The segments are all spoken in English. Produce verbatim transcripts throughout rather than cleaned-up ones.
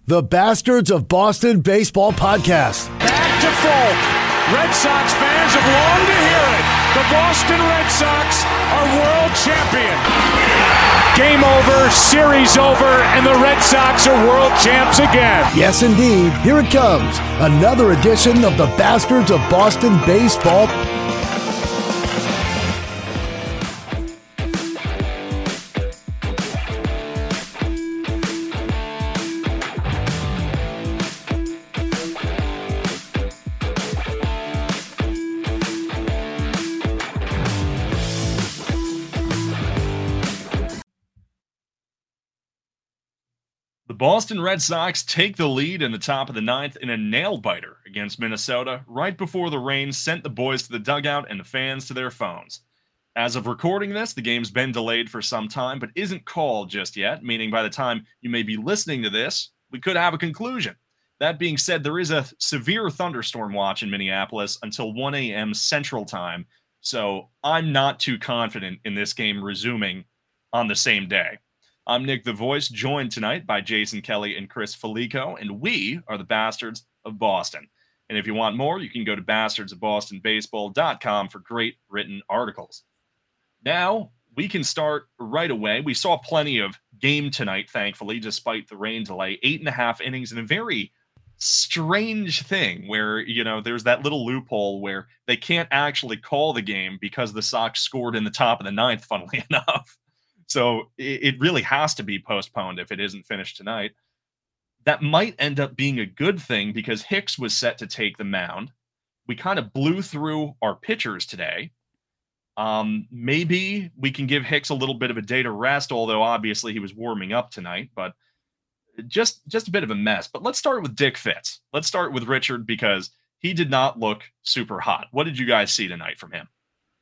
the Bastards of Boston Baseball Podcast. Back to Folk. Red Sox fans have longed to hear it. The Boston Red Sox are world champion. Game over, series over, and the Red Sox are world champs again. Yes, indeed. Here it comes. Another edition of the Bastards of Boston Baseball. The Boston Red Sox take the lead in the top of the ninth in a nail-biter against Minnesota right before the rain sent the boys to the dugout and the fans to their phones. As of recording this, the game's been delayed for some time, but isn't called just yet, meaning by the time you may be listening to this, we could have a conclusion. That being said, there is a severe thunderstorm watch in Minneapolis until one a.m. Central Time, so I'm not too confident in this game resuming on the same day. I'm Nick the Voice, joined tonight by Jason Kelly and Chris Felico, and we are the Bastards of Boston. And if you want more, you can go to bastards of boston baseball dot com for great written articles. Now, we can start right away. We saw plenty of game tonight, thankfully, despite the rain delay. Eight and a half innings in a very strange thing where, you know, there's that little loophole where they can't actually call the game because the Sox scored in the top of the ninth, funnily enough. So it really has to be postponed if it isn't finished tonight. That might end up being a good thing because Hicks was set to take the mound. We kind of blew through our pitchers today. Um, maybe we can give Hicks a little bit of a day to rest, although obviously he was warming up tonight, but just, just a bit of a mess. But let's start with Dick Fitts. Let's start with Richard because he did not look super hot. What did you guys see tonight from him?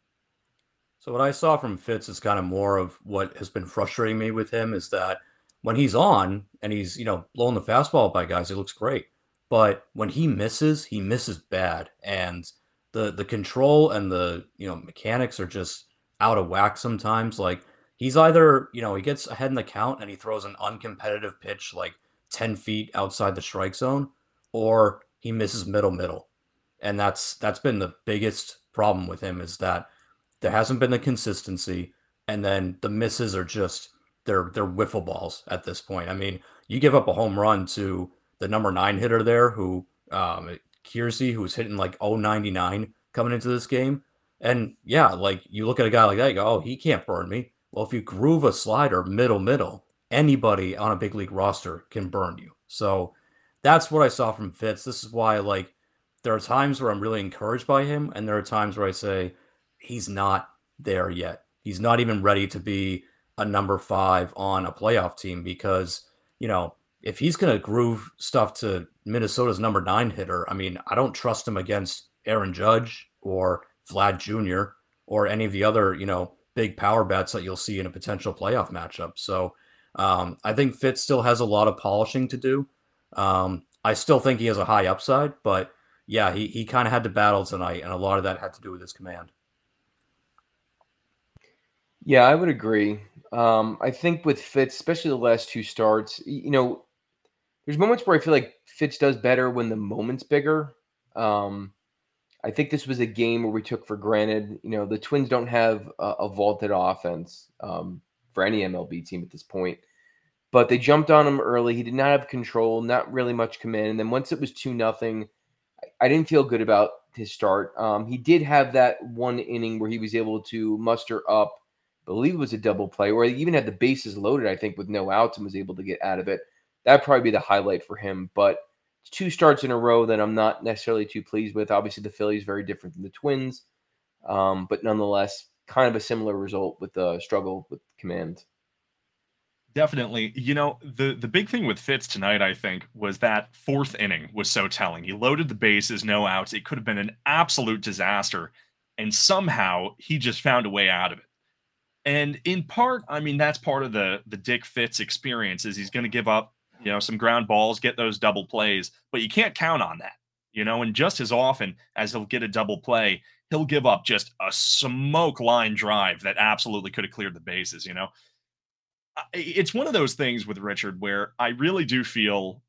So what I saw from Fitz is kind of more of what has been frustrating me with him is that when he's on and he's, you know, blowing the fastball by guys, it looks great. But when he misses, he misses bad. And the the control and the, you know, mechanics are just out of whack sometimes. Like he's either, you know, he gets ahead in the count and he throws an uncompetitive pitch like ten feet outside the strike zone, or he misses middle middle. And that's that's been the biggest problem with him is that there hasn't been the consistency, and then the misses are just they're they're wiffle balls at this point. I mean, you give up a home run to the number nine hitter there, who um, Kiersey, who was hitting like oh ninety-nine coming into this game, and yeah, like you look at a guy like that, you go, oh, he can't burn me. Well, if you groove a slider middle middle, anybody on a big league roster can burn you. So that's what I saw from Fitz. This is why, like, there are times where I'm really encouraged by him, and there are times where I say, he's not there yet. He's not even ready to be a number five on a playoff team because, you know, if he's going to groove stuff to Minnesota's number nine hitter, I mean, I don't trust him against Aaron Judge or Vlad Junior or any of the other, you know, big power bats that you'll see in a potential playoff matchup. So um, I think Fitz still has a lot of polishing to do. Um, I still think he has a high upside, but yeah, he, he kind of had to battle tonight, and a lot of that had to do with his command. Yeah, I would agree. Um, I think with Fitz, especially the last two starts, you know, there's moments where I feel like Fitz does better when the moment's bigger. Um, I think this was a game where we took for granted, you know, the Twins don't have a, a vaulted offense um, for any M L B team at this point. But they jumped on him early. He did not have control, not really much command. And then once it was two nothing, I, I didn't feel good about his start. Um, he did have that one inning where he was able to muster up, I believe it was a double play, where he even had the bases loaded, I think, with no outs and was able to get out of it. That'd probably be the highlight for him. But two starts in a row that I'm not necessarily too pleased with. Obviously, the Phillies very different than the Twins. Um, but nonetheless, kind of a similar result with the struggle with command. Definitely. You know, the, the big thing with Fitz tonight, I think, was that fourth inning was so telling. He loaded the bases, no outs. It could have been an absolute disaster. And somehow he just found a way out of it. And in part, I mean, that's part of the, the Dick Fitz experience is he's going to give up, you know, some ground balls, get those double plays, but you can't count on that, you know, and just as often as he'll get a double play, he'll give up just a smoke line drive that absolutely could have cleared the bases, you know. It's one of those things with Richard where I really do feel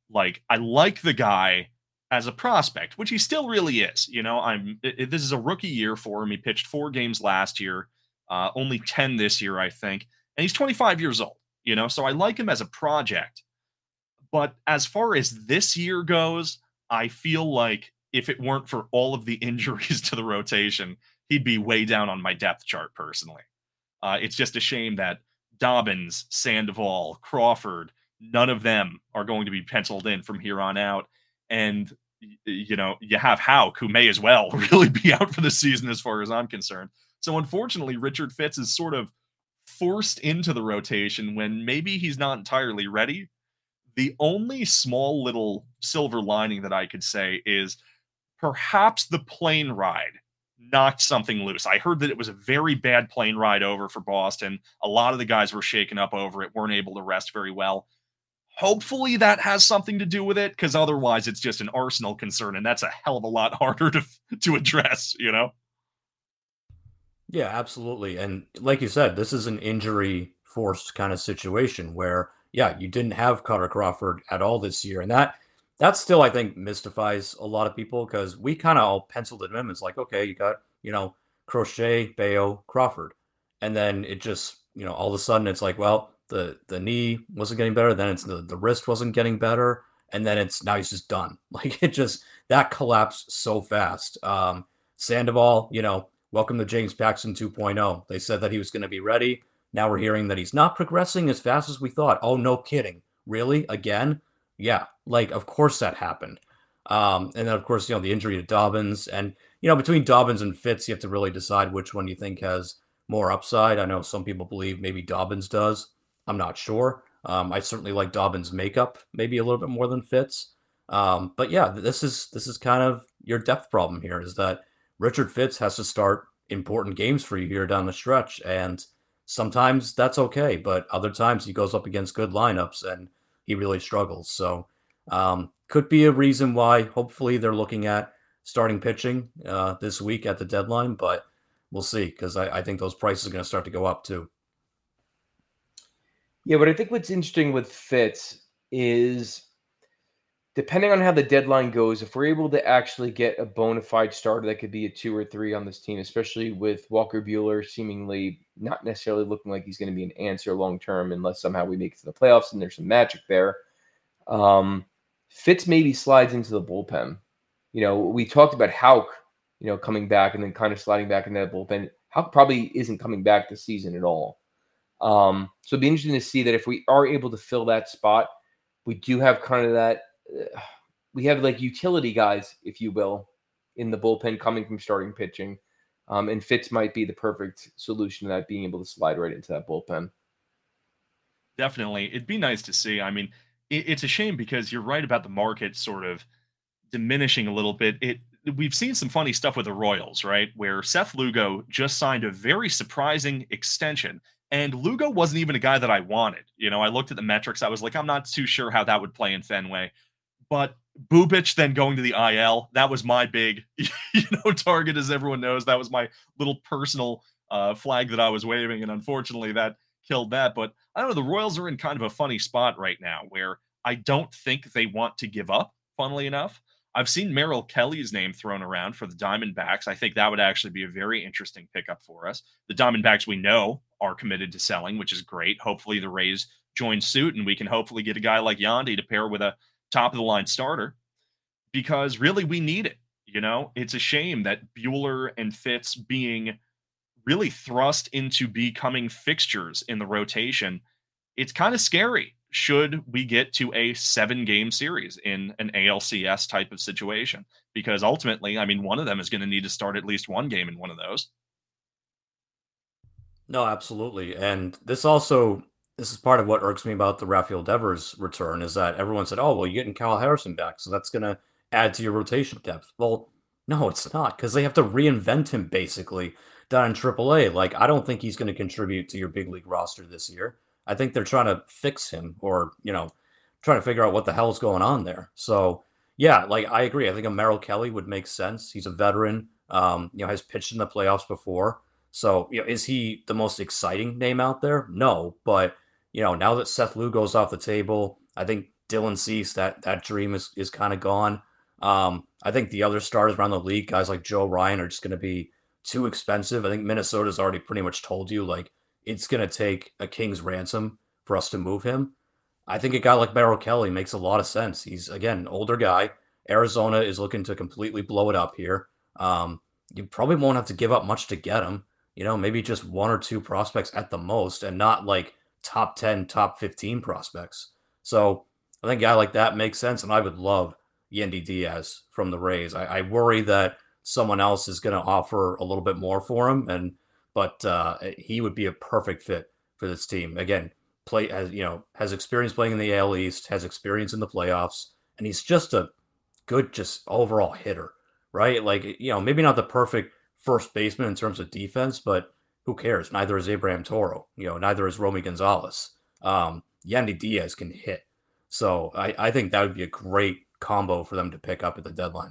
Like, I like the guy as a prospect, which he still really is. You know, I'm it, it- this is a rookie year for him. He pitched four games last year, uh, only ten this year, I think, and he's twenty-five years old. You know, so I like him as a project. But as far as this year goes, I feel like if it weren't for all of the injuries to the rotation, he'd be way down on my depth chart personally. Uh, it's just a shame that Dobbins, Sandoval, Crawford, none of them are going to be penciled in from here on out. And, you know, you have Houck, who may as well really be out for the season as far as I'm concerned. So unfortunately, Richard Fitts is sort of forced into the rotation when maybe he's not entirely ready. The only small little silver lining that I could say is perhaps the plane ride knocked something loose. I heard that it was a very bad plane ride over for Boston. A lot of the guys were shaken up over it, weren't able to rest very well. Hopefully that has something to do with it, because otherwise it's just an Arsenal concern, and that's a hell of a lot harder to to address, you know? Yeah, absolutely. And like you said, this is an injury forced kind of situation where, yeah, you didn't have Carter Crawford at all this year. And that that still, I think, mystifies a lot of people because we kind of all penciled it in. It's like, okay, you got, you know, Crochet, Bayo, Crawford. And then it just, you know, all of a sudden it's like, well, the the knee wasn't getting better. Then it's the, the wrist wasn't getting better. And then it's now he's just done. Like it just, that collapsed so fast. Um, Sandoval, you know, welcome to James Paxton 2.0. They said that he was going to be ready. Now we're hearing that he's not progressing as fast as we thought. Oh, no kidding. Really? Again? Yeah. Like, of course that happened. Um, and then, of course, you know, the injury to Dobbins. And, you know, between Dobbins and Fitz, you have to really decide which one you think has more upside. I know some people believe maybe Dobbins does. I'm not sure. Um, I certainly like Dobbins' makeup maybe a little bit more than Fitz. Um, but yeah, this is this is kind of your depth problem here is that Richard Fitz has to start important games for you here down the stretch. And sometimes that's okay, but other times he goes up against good lineups and he really struggles. So um, could be a reason why hopefully they're looking at starting pitching uh, this week at the deadline, but we'll see because I, I think those prices are going to start to go up too. Yeah, but I think what's interesting with Fitz is depending on how the deadline goes, if we're able to actually get a bona fide starter that could be a two or three on this team, especially with Walker Buehler seemingly not necessarily looking like he's going to be an answer long term unless somehow we make it to the playoffs and there's some magic there. Um, Fitz maybe slides into the bullpen. You know, we talked about Houck, you know, coming back and then kind of sliding back into that bullpen. Houck probably isn't coming back this season at all. Um, so it'd be interesting to see that if we are able to fill that spot, we do have kind of that. Uh, we have like utility guys, if you will, in the bullpen coming from starting pitching. Um, and Fitz might be the perfect solution to that, being able to slide right into that bullpen. Definitely. It'd be nice to see. I mean, it, it's a shame because you're right about the market sort of diminishing a little bit. It We've seen some funny stuff with the Royals, right? Where Seth Lugo just signed a very surprising extension. And Lugo wasn't even a guy that I wanted. You know, I looked at the metrics. I was like, I'm not too sure how that would play in Fenway. But Bubic then going to the I L, that was my big, you know, target, as everyone knows. That was my little personal uh, flag that I was waving. And unfortunately, that killed that. But I don't know, the Royals are in kind of a funny spot right now where I don't think they want to give up, funnily enough. I've seen Merrill Kelly's name thrown around for the Diamondbacks. I think that would actually be a very interesting pickup for us. The Diamondbacks we know are committed to selling, which is great. Hopefully the Rays join suit and we can hopefully get a guy like Yandy to pair with a top of the line starter because really we need it. You know, it's a shame that Buehler and Fitz being really thrust into becoming fixtures in the rotation. It's kind of scary. Should we get to a seven game series in an A L C S type of situation? Because ultimately, I mean, one of them is going to need to start at least one game in one of those. No, absolutely. And this also, this is part of what irks me about the Rafael Devers return is that everyone said, oh, well, you're getting Kyle Harrison back. So that's going to add to your rotation depth. Well, no, it's not because they have to reinvent him basically down in triple A. Like, I don't think he's going to contribute to your big league roster this year. I think they're trying to fix him or, you know, trying to figure out what the hell's going on there. So, yeah, like I agree. I think a Merrill Kelly would make sense. He's a veteran, um, you know, has pitched in the playoffs before. So, you know, is he the most exciting name out there? No. But, you know, now that Seth Lugo's off the table, I think Dylan Cease, that that dream is is kind of gone. Um, I think the other stars around the league, guys like Joe Ryan, are just going to be too expensive. I think Minnesota's already pretty much told you, like, it's going to take a king's ransom for us to move him. I think a guy like Merrill Kelly makes a lot of sense. He's, again, an older guy. Arizona is looking to completely blow it up here. Um, you probably won't have to give up much to get him. You know, maybe just one or two prospects at the most, and not like top ten, top fifteen prospects. So I think a guy like that makes sense, and I would love Yandy Diaz from the Rays. I, I worry that someone else is going to offer a little bit more for him, and but uh, he would be a perfect fit for this team. Again, play has you know has experience playing in the A L East, has experience in the playoffs, and he's just a good, just overall hitter, right? Like, you know, maybe not the perfect first baseman in terms of defense, but who cares? Neither is Abraham Toro. You know, neither is Romy Gonzalez. Um, Yandy Diaz can hit. So I, I think that would be a great combo for them to pick up at the deadline.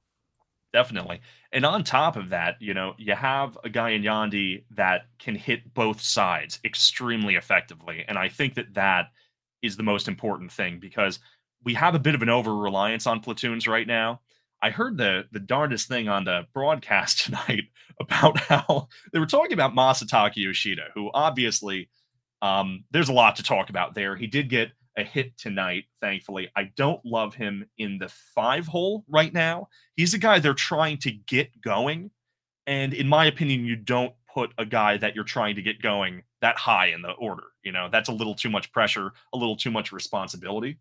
Definitely. And on top of that, you know, you have a guy in Yandy that can hit both sides extremely effectively. And I think that that is the most important thing, because we have a bit of an over-reliance on platoons right now. I heard the the darndest thing on the broadcast tonight about how they were talking about Masataka Yoshida, who obviously um, there's a lot to talk about there. He did get a hit tonight, thankfully. I don't love him in the five hole right now. He's a guy they're trying to get going. And in my opinion, you don't put a guy that you're trying to get going that high in the order. You know, that's a little too much pressure, a little too much responsibility.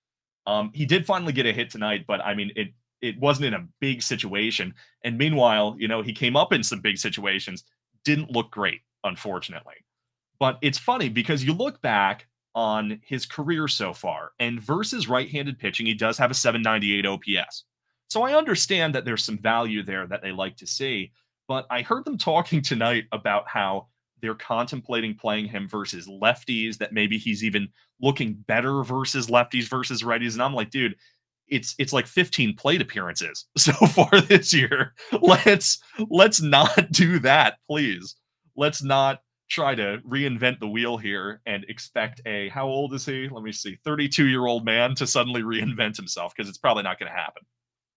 Um, he did finally get a hit tonight, but I mean, it it wasn't in a big situation. And meanwhile, you know, he came up in some big situations, didn't look great, unfortunately. But it's funny because you look back on his career so far, and versus right-handed pitching, he does have a seven ninety-eight O P S. So I understand that there's some value there that they like to see, but I heard them talking tonight about how they're contemplating playing him versus lefties, that maybe he's even looking better versus lefties versus righties. And I'm like, dude, it's it's like fifteen plate appearances so far this year. Let's let's not do that, please. Let's not try to reinvent the wheel here and expect a, how old is he? Let me see, thirty-two-year-old man to suddenly reinvent himself, because it's probably not going to happen.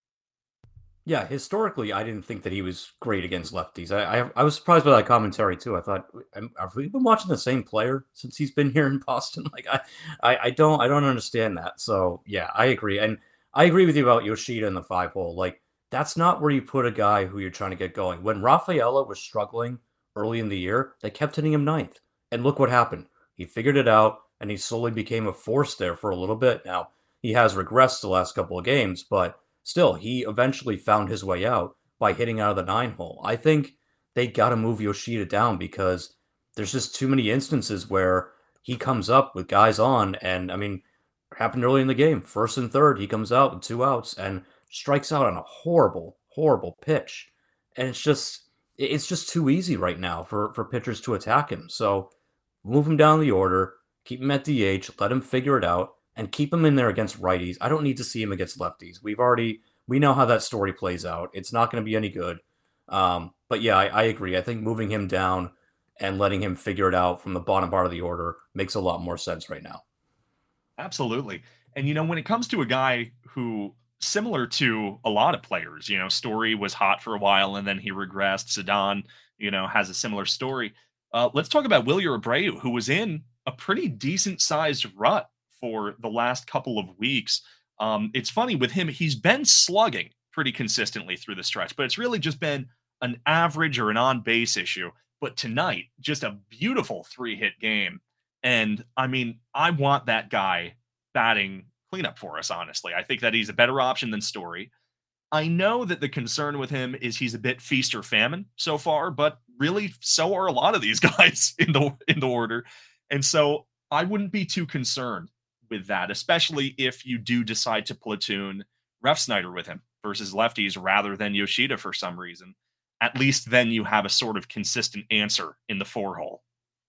Yeah, historically, I didn't think that he was great against lefties. I I, I was surprised by that commentary too. I thought, have we been watching the same player since he's been here in Boston? Like, I, I, I don't, I don't understand that. So yeah, I agree, and I agree with you about Yoshida in the five hole. Like, that's not where you put a guy who you're trying to get going. When Rafaela was struggling early in the year, they kept hitting him ninth, and look what happened. He figured it out, and he slowly became a force there for a little bit. Now he has regressed the last couple of games, but still, he eventually found his way out by hitting out of the nine hole. I think they got to move Yoshida down, because there's just too many instances where he comes up with guys on, and I mean, it happened early in the game. First and third, he comes out with two outs and strikes out on a horrible, horrible pitch. And it's just, it's just too easy right now for, for pitchers to attack him. So move him down the order, keep him at D H, let him figure it out, and keep him in there against righties. I don't need to see him against lefties. We've already, we know how that story plays out. It's not going to be any good. Um, but yeah, I, I agree. I think moving him down and letting him figure it out from the bottom part of the order makes a lot more sense right now. Absolutely. And, you know, when it comes to a guy who, similar to a lot of players, you know, Story was hot for a while and then he regressed. Ceddanne, you know, has a similar story. Uh, let's talk about Wilyer Abreu, who was in a pretty decent sized rut for the last couple of weeks. Um, it's funny with him, he's been slugging pretty consistently through the stretch, but it's really just been an average or an on base issue. But tonight, just a beautiful three hit game. And I mean, I want that guy batting cleanup for us, honestly. I think that he's a better option than Story. I know that the concern with him is he's a bit feast or famine so far, but really so are a lot of these guys in the in the order. And so I wouldn't be too concerned with that, especially if you do decide to platoon Refsnyder with him versus lefties rather than Yoshida for some reason. At least then you have a sort of consistent answer in the four hole.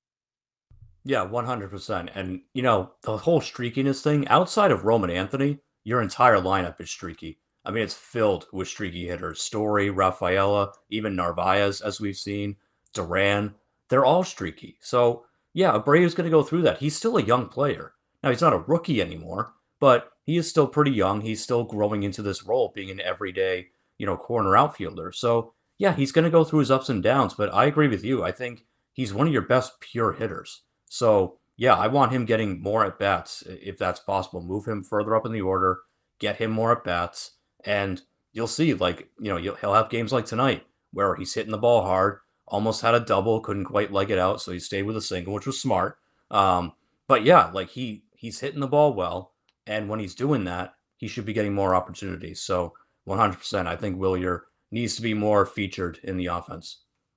Yeah, one hundred percent. And, you know, the whole streakiness thing, outside of Roman Anthony, your entire lineup is streaky. I mean, it's filled with streaky hitters. Story, Rafaela, even Narvaez, as we've seen, Duran, they're all streaky. So, yeah, Abreu's going to go through that. He's still a young player. Now, he's not a rookie anymore, but he is still pretty young. He's still growing into this role, being an everyday, you know, corner outfielder. So yeah, he's going to go through his ups and downs, but I agree with you. I think he's one of your best pure hitters. So yeah, I want him getting more at bats if that's possible. Move him further up in the order, get him more at bats, and you'll see, like, you know, you'll, he'll have games like tonight where he's hitting the ball hard, almost had a double, couldn't quite leg it out, so he stayed with a single, which was smart. Um, but yeah, like he he's hitting the ball well, and when he's doing that, he should be getting more opportunities. So one hundred percent, I think Willier needs to be more featured in the offense.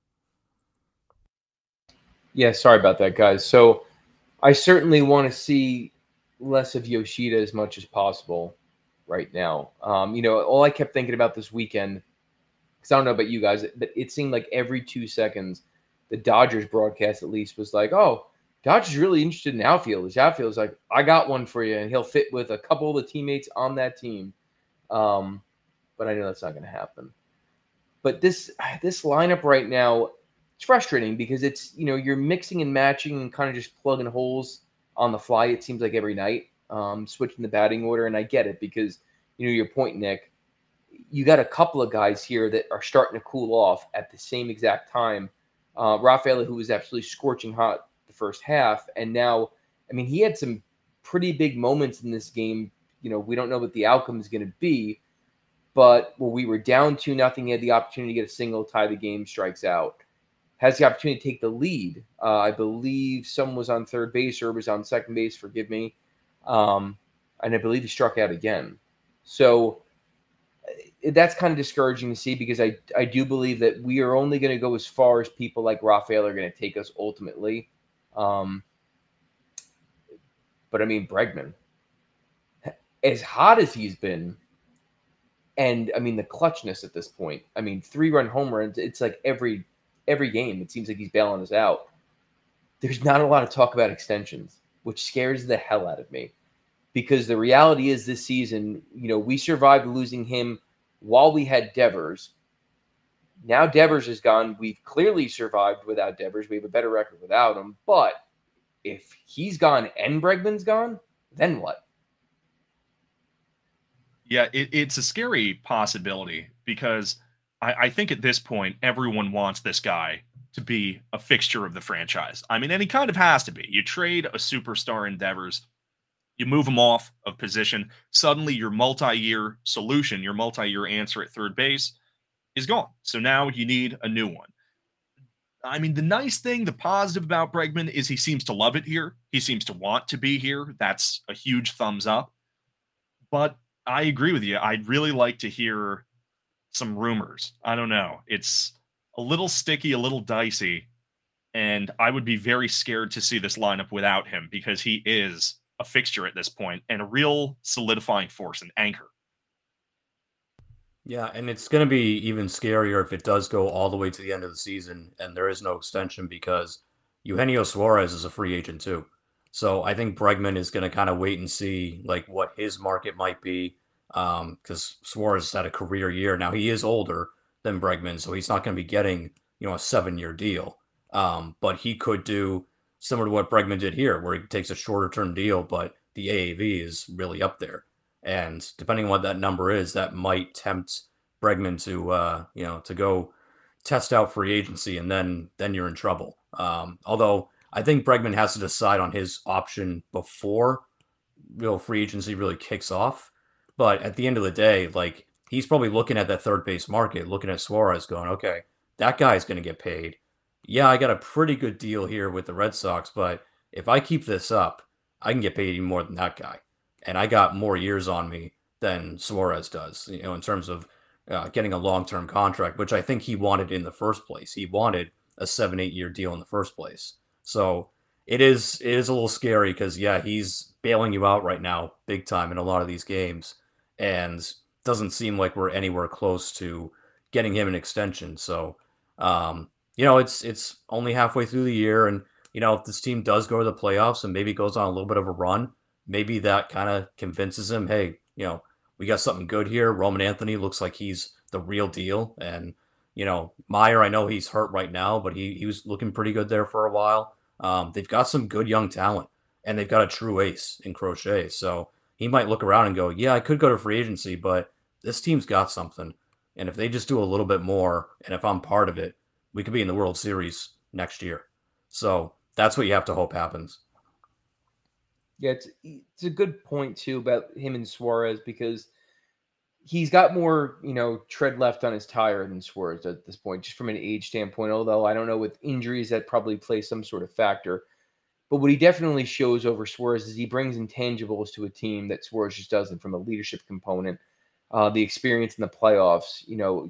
Yeah, sorry about that, guys. So I certainly want to see less of Yoshida as much as possible right now. Um, you know, all I kept thinking about this weekend, because I don't know about you guys, but it seemed like every two seconds, the Dodgers broadcast at least was like, oh, Dodgers really interested in outfielders. Outfielders like, I got one for you, and he'll fit with a couple of the teammates on that team. Um, but I know that's not going to happen. But this this lineup right now, it's frustrating because it's, you know, you're mixing and matching and kind of just plugging holes on the fly, it seems like every night, um, switching the batting order. And I get it because, you know, your point, Nick, you got a couple of guys here that are starting to cool off at the same exact time. Uh, Rafaela, who was absolutely scorching hot the first half. And now, I mean, he had some pretty big moments in this game. You know, we don't know what the outcome is going to be, but when we were down two nothing, he had the opportunity to get a single, tie the game, strikes out. Has the opportunity to take the lead. Uh, I believe someone was on third base or was on second base, forgive me. Um, and I believe he struck out again. So that's kind of discouraging to see because I, I do believe that we are only going to go as far as people like Rafael are going to take us ultimately. Um, but I mean, Bregman, as hot as he's been, and I mean, the clutchness at this point, I mean, three run home runs, it's like every, every game, it seems like he's bailing us out. There's not a lot of talk about extensions, which scares the hell out of me because the reality is this season, you know, we survived losing him while we had Devers. Now Devers is gone. We've clearly survived without Devers. We have a better record without him. But if he's gone and Bregman's gone, then what? Yeah, it, it's a scary possibility because I, I think at this point, everyone wants this guy to be a fixture of the franchise. I mean, and he kind of has to be. You trade a superstar in Devers, you move him off of position, suddenly your multi-year solution, your multi-year answer at third base is gone. So now you need a new one. I mean, the nice thing, the positive about Bregman is he seems to love it here. He seems to want to be here. That's a huge thumbs up. But I agree with you. I'd really like to hear some rumors. I don't know. It's a little sticky, a little dicey, and I would be very scared to see this lineup without him because he is a fixture at this point and a real solidifying force, an anchor. Yeah, and it's going to be even scarier if it does go all the way to the end of the season and there is no extension because Eugenio Suarez is a free agent too. So I think Bregman is going to kind of wait and see like what his market might be because um, Suarez has had a career year. Now he is older than Bregman, so he's not going to be getting, you know, a seven-year deal. Um, but he could do similar to what Bregman did here, where he takes a shorter-term deal, but the A A V is really up there. And depending on what that number is, that might tempt Bregman to, uh, you know, to go test out free agency, and then then you're in trouble. Um, although I think Bregman has to decide on his option before real free agency really kicks off. But at the end of the day, like he's probably looking at that third base market, looking at Suarez, going, "Okay, that guy's going to get paid. Yeah, I got a pretty good deal here with the Red Sox, but if I keep this up, I can get paid even more than that guy, and I got more years on me than Suarez does. You know, in terms of uh, getting a long-term contract, which I think he wanted in the first place. He wanted a seven, eight-year deal in the first place." So it is it is a little scary because, yeah, he's bailing you out right now big time in a lot of these games and doesn't seem like we're anywhere close to getting him an extension. So, um, you know, it's it's only halfway through the year. And, you know, if this team does go to the playoffs and maybe goes on a little bit of a run, maybe that kind of convinces him, hey, you know, we got something good here. Roman Anthony looks like he's the real deal. And, you know, Meyer, I know he's hurt right now, but he, he was looking pretty good there for a while. Um, they've got some good young talent, and they've got a true ace in Crochet. So he might look around and go, yeah, I could go to free agency, but this team's got something. And if they just do a little bit more, and if I'm part of it, we could be in the World Series next year. So that's what you have to hope happens. Yeah, it's, it's a good point, too, about him and Suarez, because he's got more, you know, tread left on his tire than Suarez at this point, just from an age standpoint, although I don't know, with injuries that probably play some sort of factor. But what he definitely shows over Suarez is he brings intangibles to a team that Suarez just doesn't, from a leadership component, uh, the experience in the playoffs, you know,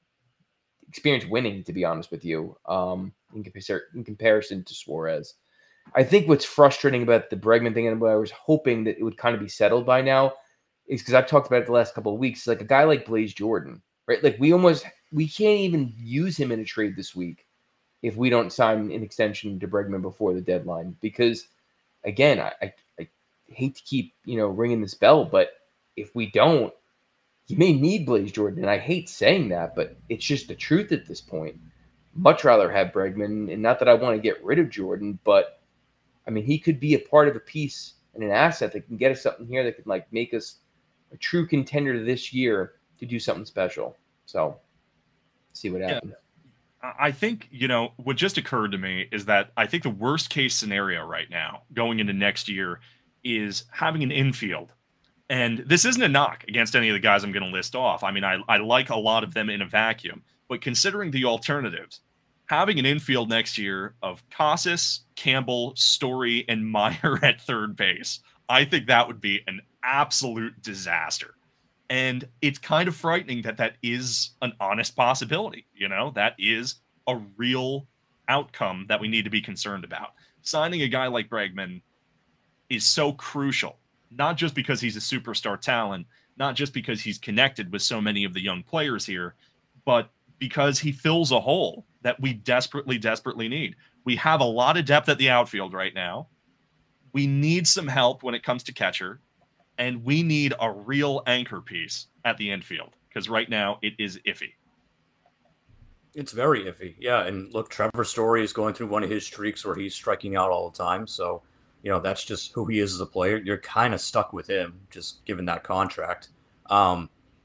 experience winning, to be honest with you, um, in, compar- in comparison to Suarez. I think what's frustrating about the Bregman thing, and what I was hoping that it would kind of be settled by now, is because I've talked about it the last couple of weeks, like a guy like Blaze Jordan, right? Like we almost, we can't even use him in a trade this week if we don't sign an extension to Bregman before the deadline. Because again, I, I, I hate to keep, you know, ringing this bell, but if we don't, you may need Blaze Jordan. And I hate saying that, but it's just the truth at this point. Much rather have Bregman, and not that I want to get rid of Jordan, but I mean, he could be a part of a piece and an asset that can get us something here that can like make us a true contender this year to do something special. So see what happens. Yeah. I think, you know, what just occurred to me is that I think the worst case scenario right now going into next year is having an infield. And this isn't a knock against any of the guys I'm going to list off. I mean, I, I like a lot of them in a vacuum, but considering the alternatives, having an infield next year of Casas, Campbell, Story, and Meyer at third base, I think that would be an absolute disaster. And it's kind of frightening that that is an honest possibility. You know, that is a real outcome that we need to be concerned about. Signing a guy like Bregman is so crucial, not just because he's a superstar talent, not just because he's connected with so many of the young players here, but because he fills a hole that we desperately, desperately need. We have a lot of depth at the outfield right now. We need some help when it comes to catcher, and we need a real anchor piece at the infield, because right now it is iffy. It's very iffy. Yeah, and look, Trevor Story is going through one of his streaks where he's striking out all the time, so you know, that's just who he is as a player. You're kind of stuck with him, just given that contract. Um,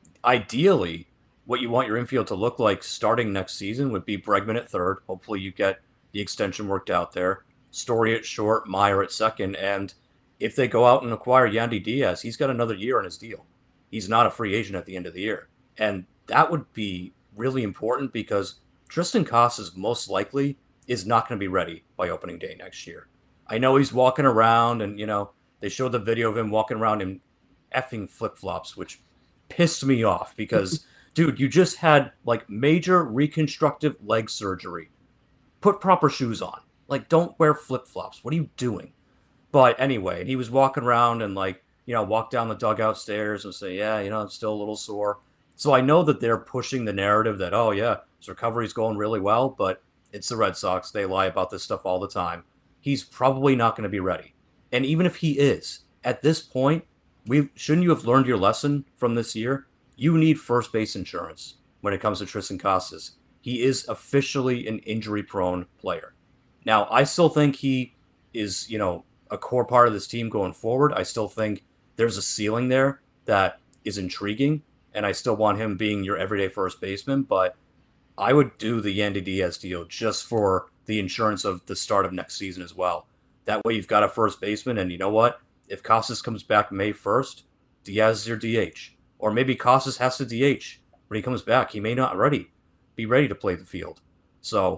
ideally, what you want your infield to look like starting next season would be Bregman at third. Hopefully you get the extension worked out there. Story at short, Meyer at second. And if they go out and acquire Yandy Diaz, he's got another year on his deal. He's not a free agent at the end of the year. And that would be really important because Triston Casas most likely is not going to be ready by opening day next year. I know he's walking around and, you know, they showed the video of him walking around in effing flip-flops, which pissed me off because, dude, you just had, like, major reconstructive leg surgery. Put proper shoes on. Like, don't wear flip-flops. What are you doing? But anyway, he was walking around and, like, you know, walk down the dugout stairs and say, yeah, you know, I'm still a little sore. So I know that they're pushing the narrative that, oh, yeah, his recovery's going really well, but it's the Red Sox. They lie about this stuff all the time. He's probably not going to be ready. And even if he is, at this point, we shouldn't you have learned your lesson from this year? You need first base insurance when it comes to Triston Casas. He is officially an injury-prone player. Now, I still think he is, you know, a core part of this team going forward. I still think there's a ceiling there that is intriguing, and I still want him being your everyday first baseman, but I would do the Yandy Diaz deal just for the insurance of the start of next season as well. That way you've got a first baseman, and you know what? If Casas comes back May first, Diaz is your D H. Or maybe Casas has to D H when he comes back. He may not ready be ready to play the field. So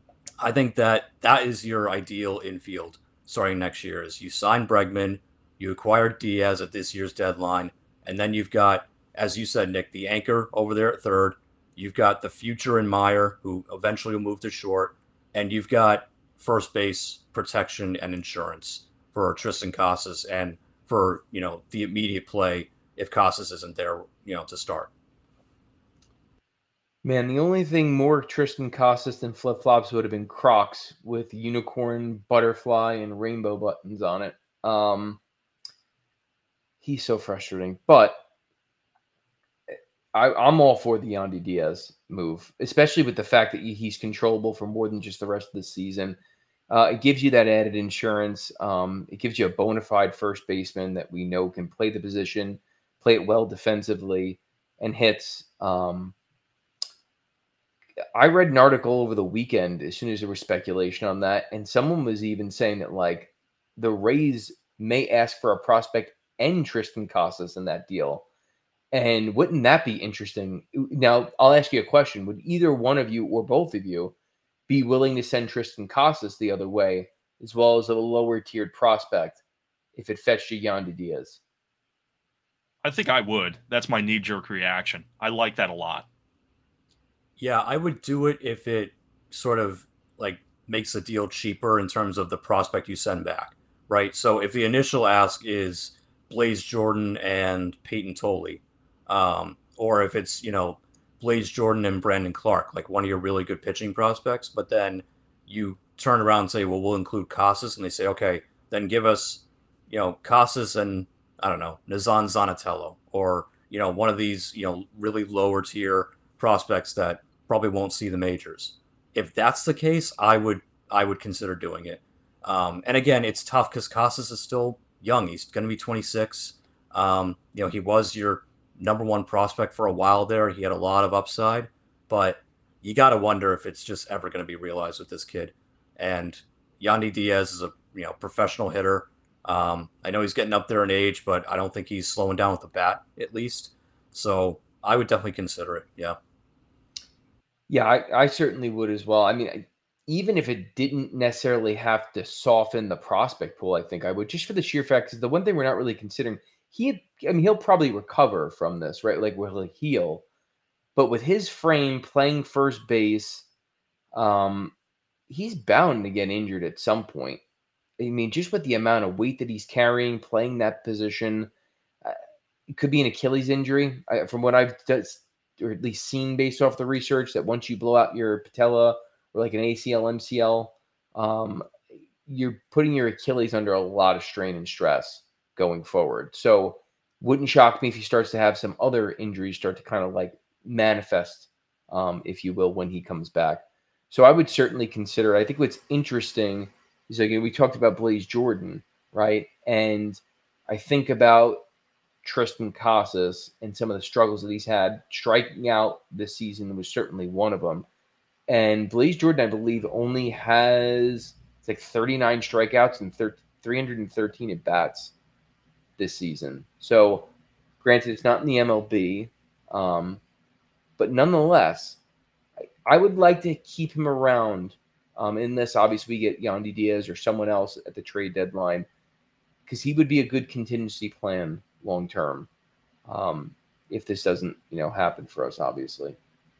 I think that that is your ideal infield starting next year is you sign Bregman, you acquire Diaz at this year's deadline, and then you've got, as you said, Nick, the anchor over there at third. You've got the future in Meyer, who eventually will move to short, and you've got first base protection and insurance for Triston Casas and for, you know, the immediate play if Casas isn't there, you know, to start. Man, the only thing more Triston Casas than flip-flops would have been Crocs with unicorn, butterfly, and rainbow buttons on it. Um, he's so frustrating. But I, I'm all for the Yandy Diaz move, especially with the fact that he's controllable for more than just the rest of the season. Uh, it gives you that added insurance. Um, it gives you a bona fide first baseman that we know can play the position, play it well defensively, and hits. Um, I read an article over the weekend as soon as there was speculation on that, and someone was even saying that like the Rays may ask for a prospect and Tristan Casas in that deal. And wouldn't that be interesting? Now, I'll ask you a question. Would either one of you or both of you be willing to send Tristan Casas the other way, as well as a lower tiered prospect, if it fetched you Yandy Diaz? I think I would. That's my knee-jerk reaction. I like that a lot. Yeah, I would do it if it sort of like makes the deal cheaper in terms of the prospect you send back, right? So if the initial ask is Blaze Jordan and Peyton Tolley, um, or if it's, you know, Blaze Jordan and Brandon Clark, like one of your really good pitching prospects, but then you turn around and say, well, we'll include Casas, and they say, okay, then give us, you know, Casas and, I don't know, Nazan Zanatello, or, you know, one of these, you know, really lower tier prospects that probably won't see the majors. If that's the case, I would I would consider doing it. Um, and again, it's tough because Casas is still young. He's going to be twenty-six. Um, you know, he was your number one prospect for a while there. He had a lot of upside, but you got to wonder if it's just ever going to be realized with this kid. And Yandy Diaz is a you know professional hitter. Um, I know he's getting up there in age, but I don't think he's slowing down with the bat, at least. So I would definitely consider it. Yeah. Yeah, I, I certainly would as well. I mean, even if it didn't necessarily have to soften the prospect pool, I think I would, just for the sheer fact, because the one thing we're not really considering, he, had, I mean, he'll probably recover from this, right? Like, will he heal? But with his frame, playing first base, um, he's bound to get injured at some point. I mean, just with the amount of weight that he's carrying, playing that position, uh, it could be an Achilles injury. I, from what I've done, or at least seen based off the research, that once you blow out your patella or like an A C L, M C L, um, you're putting your Achilles under a lot of strain and stress going forward. So wouldn't shock me if he starts to have some other injuries start to kind of like manifest, um, if you will, when he comes back. So I would certainly consider it. I think what's interesting is, like, we talked about Blaze Jordan, right? And I think about Tristan Casas and some of the struggles that he's had. Striking out this season was certainly one of them. And Blaze Jordan, I believe, only has it's like thirty-nine strikeouts and three hundred thirteen at bats this season. So, granted, it's not in the M L B, um, but nonetheless, I, I would like to keep him around. Um, in this, obviously, we get Yandy Diaz or someone else at the trade deadline, because he would be a good contingency plan long term, um, if this doesn't, you know, happen for us, obviously.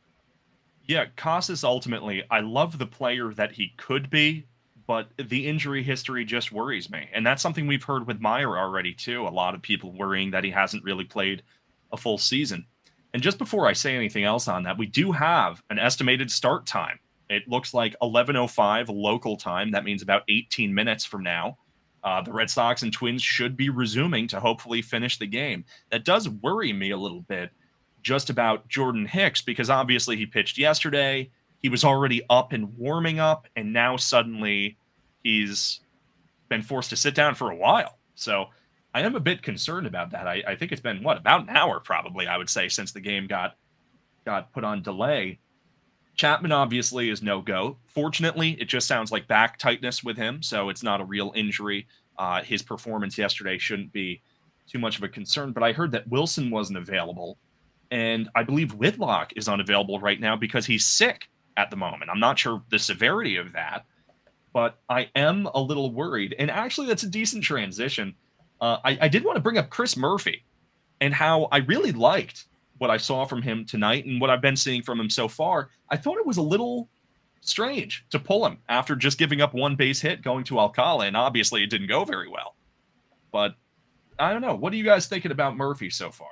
Yeah, Casas ultimately, I love the player that he could be, but the injury history just worries me. And that's something we've heard with Meyer already, too. A lot of people worrying that he hasn't really played a full season. And just before I say anything else on that, we do have an estimated start time. It looks like eleven oh five local time. That means about eighteen minutes from now. Uh, the Red Sox and Twins should be resuming to hopefully finish the game. That does worry me a little bit just about Jordan Hicks, because obviously he pitched yesterday. He was already up and warming up, and now suddenly he's been forced to sit down for a while. So I am a bit concerned about that. I, I think it's been, what, about an hour probably, I would say, since the game got got put on delay. Chapman obviously is no-go. Fortunately, it just sounds like back tightness with him, so it's not a real injury. Uh, his performance yesterday shouldn't be too much of a concern, but I heard that Wilson wasn't available, and I believe Whitlock is unavailable right now because he's sick at the moment. I'm not sure the severity of that, but I am a little worried. And actually, that's a decent transition. Uh, I, I did want to bring up Chris Murphy and how I really liked what I saw from him tonight and what I've been seeing from him so far. I thought it was a little strange to pull him after just giving up one base hit going to Alcala, and obviously it didn't go very well. But I don't know. What are you guys thinking about Murphy so far?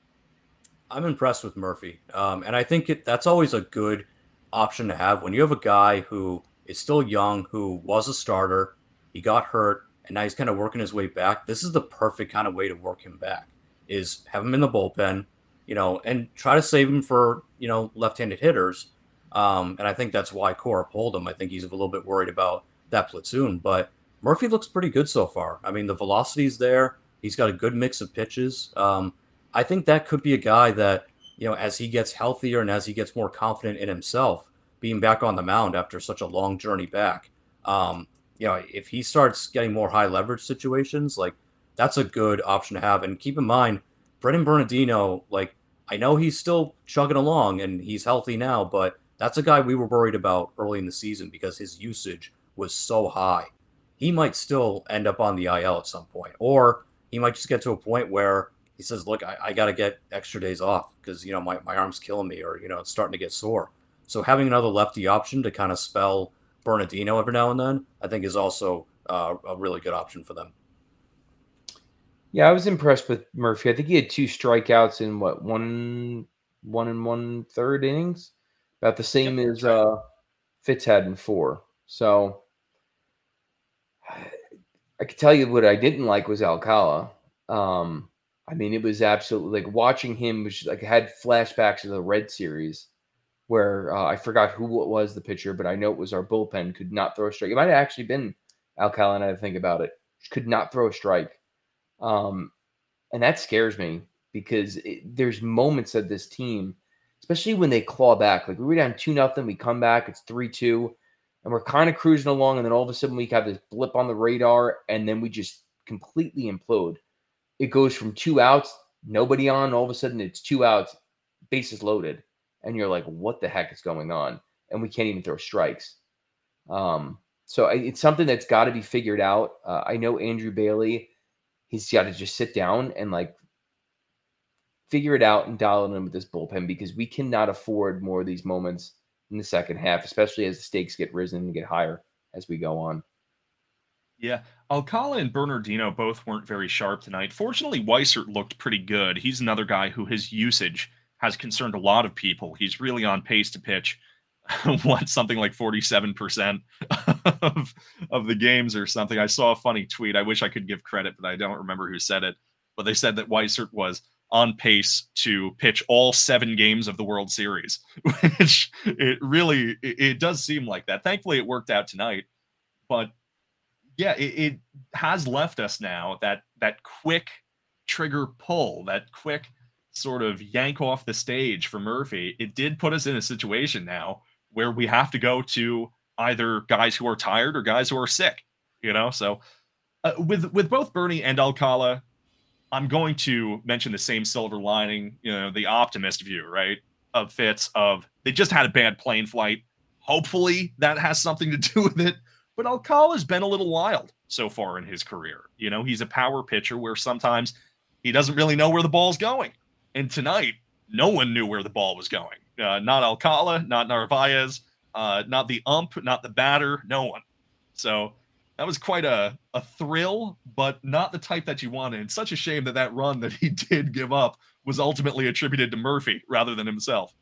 I'm impressed with Murphy. Um, and I think it, that's always a good option to have when you have a guy who is still young, who was a starter, he got hurt, and now he's kind of working his way back. This is the perfect kind of way to work him back, is have him in the bullpen, you know, and try to save him for, you know, left-handed hitters. Um, and I think that's why Cora pulled him. I think he's a little bit worried about that platoon. But Murphy looks pretty good so far. I mean, the velocity's there. He's got a good mix of pitches. Um, I think that could be a guy that, you know, as he gets healthier and as he gets more confident in himself, being back on the mound after such a long journey back, um, you know, if he starts getting more high leverage situations, like that's a good option to have. And keep in mind, Brendan Bernardino, like I know he's still chugging along and he's healthy now, but that's a guy we were worried about early in the season because his usage was so high. He might still end up on the I L at some point, or he might just get to a point where he says, look, I, I got to get extra days off because, you know, my, my arm's killing me, or, you know, it's starting to get sore. So having another lefty option to kind of spell Bernardino every now and then, I think is also uh, a really good option for them. Yeah, I was impressed with Murphy. I think he had two strikeouts in what, one, one and one third innings, about the same yep, as right. uh, Fitz had in four. So I could tell you what I didn't like was Alcala. Um, I mean, it was absolutely like watching him was like I had flashbacks of the Red Series where uh, I forgot who it was the pitcher, but I know it was our bullpen could not throw a strike. It might have actually been Alcala, now that I think about it. Could not throw a strike. Um, and that scares me because it, there's moments of this team, especially when they claw back. Like we were down two nothing, we come back, it's three two, and we're kind of cruising along, and then all of a sudden we have this blip on the radar, and then we just completely implode. It goes from two outs, nobody on, all of a sudden it's two outs, bases loaded, and you're like, what the heck is going on? And we can't even throw strikes. Um, so I, it's something that's got to be figured out. Uh, I know Andrew Bailey, he's got to just sit down and like figure it out and dial it in with this bullpen because we cannot afford more of these moments in the second half, especially as the stakes get risen and get higher as we go on. Yeah, Alcala and Bernardino both weren't very sharp tonight. Fortunately, Weissert looked pretty good. He's another guy who his usage has concerned a lot of people. He's really on pace to pitch what, something like forty-seven percent of, of the games or something. I saw a funny tweet. I wish I could give credit, but I don't remember who said it. But they said that Weissert was on pace to pitch all seven games of the World Series, which it really, it, it does seem like that. Thankfully, it worked out tonight. But yeah, it, it has left us now that that quick trigger pull, that quick sort of yank off the stage for Murphy. It did put us in a situation now where we have to go to either guys who are tired or guys who are sick, you know? So uh, with, with both Bernie and Alcala, I'm going to mention the same silver lining, you know, the optimist view, right? Of Fitz, of they just had a bad plane flight. Hopefully that has something to do with it. But Alcala's been a little wild so far in his career. You know, he's a power pitcher where sometimes he doesn't really know where the ball's going. And tonight, no one knew where the ball was going. Uh, not Alcala, not Narvaez, uh, not the ump, not the batter, no one. So that was quite a, a thrill, but not the type that you wanted. It's such a shame that that run that he did give up was ultimately attributed to Murphy rather than himself.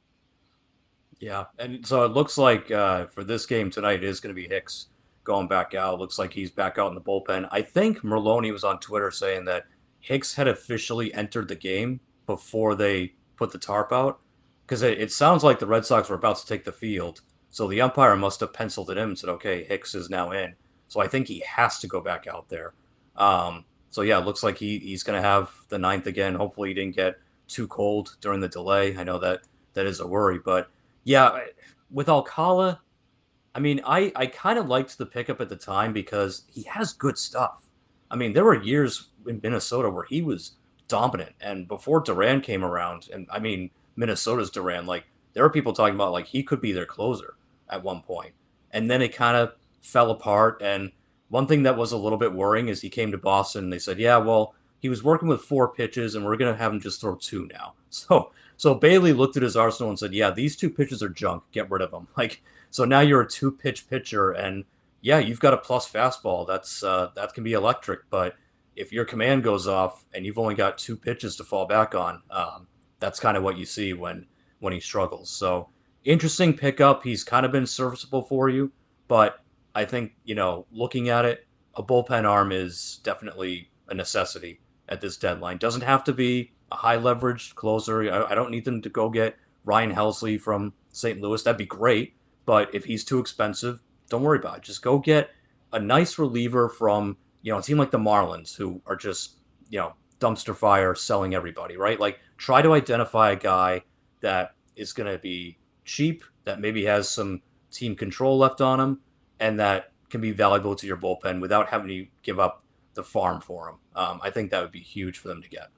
Yeah, and so it looks like uh, for this game tonight, it is going to be Hicks going back out. Looks like he's back out in the bullpen. I think Merloni was on Twitter saying that Hicks had officially entered the game before they put the tarp out, because it, it sounds like the Red Sox were about to take the field. So the umpire must have penciled it in and said, okay, Hicks is now in. So I think he has to go back out there. Um, so yeah, it looks like he, he's going to have the ninth again. Hopefully he didn't get too cold during the delay. I know that that is a worry, but yeah, with Alcala, I mean, I, I kind of liked the pickup at the time because he has good stuff. I mean, there were years in Minnesota where he was dominant. And before Duran came around, and I mean, Minnesota's Duran, like there were people talking about like he could be their closer at one point. And then it kind of fell apart. And one thing that was a little bit worrying is he came to Boston and they said, yeah, well, he was working with four pitches and we're going to have him just throw two now. So, so Bailey looked at his arsenal and said, yeah, these two pitches are junk. Get rid of them. Like, so now you're a two pitch pitcher and yeah, you've got a plus fastball. That's, uh, that can be electric, but if your command goes off and you've only got two pitches to fall back on, um, that's kind of what you see when, when he struggles. So interesting pickup. He's kind of been serviceable for you, but I think, you know, looking at it, a bullpen arm is definitely a necessity at this deadline. Doesn't have to be a high leverage closer. I, I don't need them to go get Ryan Helsley from Saint Louis. That'd be great. But if he's too expensive, don't worry about it. Just go get a nice reliever from, you know, a team like the Marlins, who are just, you know, dumpster fire selling everybody, right? Like, try to identify a guy that is going to be cheap, that maybe has some team control left on him, and that can be valuable to your bullpen without having to give up the farm for him. Um, I think that would be huge for them to get.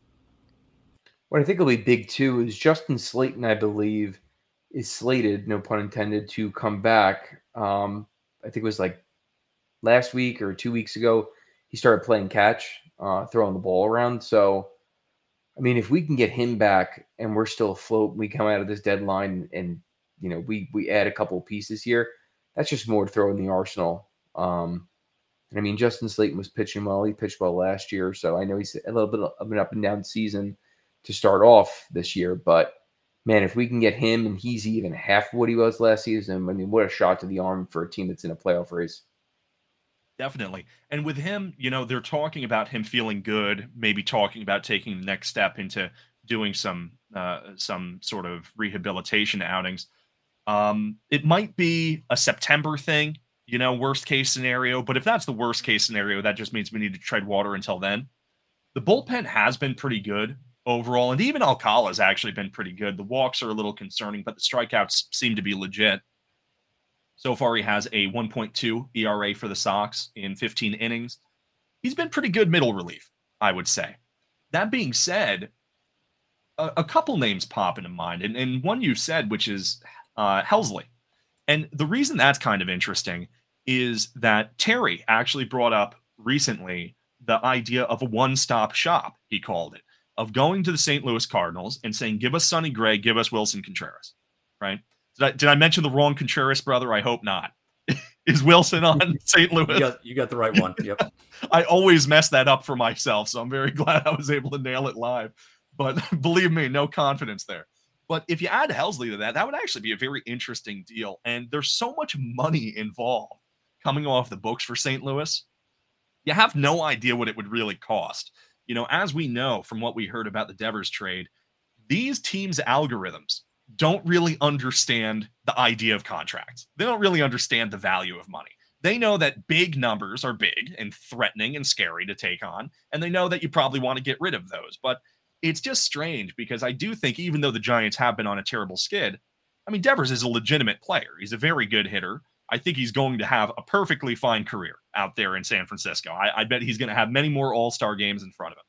What I think will be big too is Justin Slayton, I believe, is slated, no pun intended, to come back. Um, I think it was like last week or two weeks ago, he started playing catch, uh, throwing the ball around. So, I mean, if we can get him back and we're still afloat, we come out of this deadline and, you know, we we add a couple of pieces here, that's just more to throw in the arsenal. Um, and I mean, Justin Slayton was pitching well. He pitched well last year. So I know he's a little bit of an up and down season to start off this year. But, man, if we can get him and he's even half of what he was last season, I mean, what a shot to the arm for a team that's in a playoff race. Definitely. And with him, you know, they're talking about him feeling good, maybe talking about taking the next step into doing some uh, some sort of rehabilitation outings. Um, it might be a September thing, you know, worst case scenario. But if that's the worst case scenario, that just means we need to tread water until then. The bullpen has been pretty good overall, and even Alcala has actually been pretty good. The walks are a little concerning, but the strikeouts seem to be legit. So far, he has a one point two E R A for the Sox in fifteen innings. He's been pretty good middle relief, I would say. That being said, a, a couple names pop into mind, and, and one you said, which is uh, Helsley. And the reason that's kind of interesting is that Terry actually brought up recently the idea of a one-stop shop, he called it, of going to the Saint Louis Cardinals and saying, give us Sonny Gray, give us Wilson Contreras, right? Did I, did I mention the wrong Contreras brother? I hope not. Is Wilson on Saint Louis? You got, you got the right one. Yep. I always mess that up for myself, so I'm very glad I was able to nail it live. But believe me, no confidence there. But if you add Helsley to that, that would actually be a very interesting deal. And there's so much money involved coming off the books for Saint Louis. You have no idea what it would really cost. You know, as we know from what we heard about the Devers trade, these teams' algorithms don't really understand the idea of contracts. They don't really understand the value of money. They know that big numbers are big and threatening and scary to take on, and they know that you probably want to get rid of those. But it's just strange because I do think even though the Giants have been on a terrible skid, I mean, Devers is a legitimate player. He's a very good hitter. I think he's going to have a perfectly fine career out there in San Francisco. I, I bet he's going to have many more all-star games in front of him.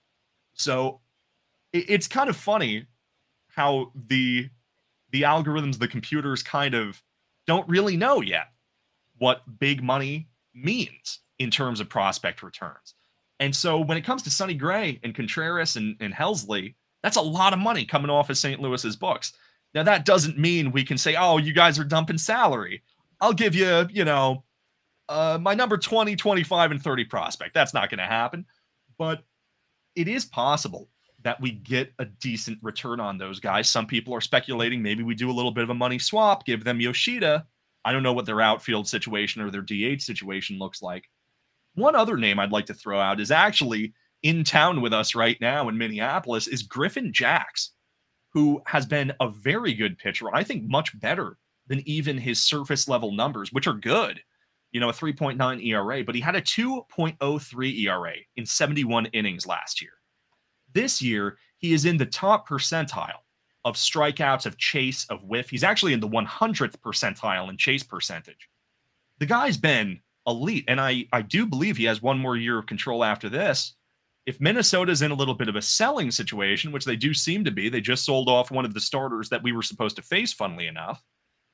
So it, it's kind of funny how the the algorithms, the computers kind of don't really know yet what big money means in terms of prospect returns. And so when it comes to Sonny Gray and Contreras and, and Helsley, that's a lot of money coming off of Saint Louis's books. Now, that doesn't mean we can say, oh, you guys are dumping salary. I'll give you, you know, uh, my number twenty, twenty-five, and thirty prospect. That's not going to happen. But it is possible that we get a decent return on those guys. Some people are speculating maybe we do a little bit of a money swap, give them Yoshida. I don't know what their outfield situation or their D H situation looks like. One other name I'd like to throw out is actually in town with us right now in Minneapolis is Griffin Jax, who has been a very good pitcher. I think much better than even his surface level numbers, which are good. You know, a three point nine E R A, but he had a two point oh three E R A in seventy-one innings last year. This year, he is in the top percentile of strikeouts, of chase, of whiff. He's actually in the one hundredth percentile in chase percentage. The guy's been elite, and I, I do believe he has one more year of control after this. If Minnesota's in a little bit of a selling situation, which they do seem to be, they just sold off one of the starters that we were supposed to face, funnily enough.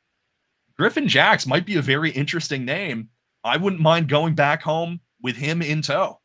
Griffin Jax might be a very interesting name. I wouldn't mind going back home with him in tow.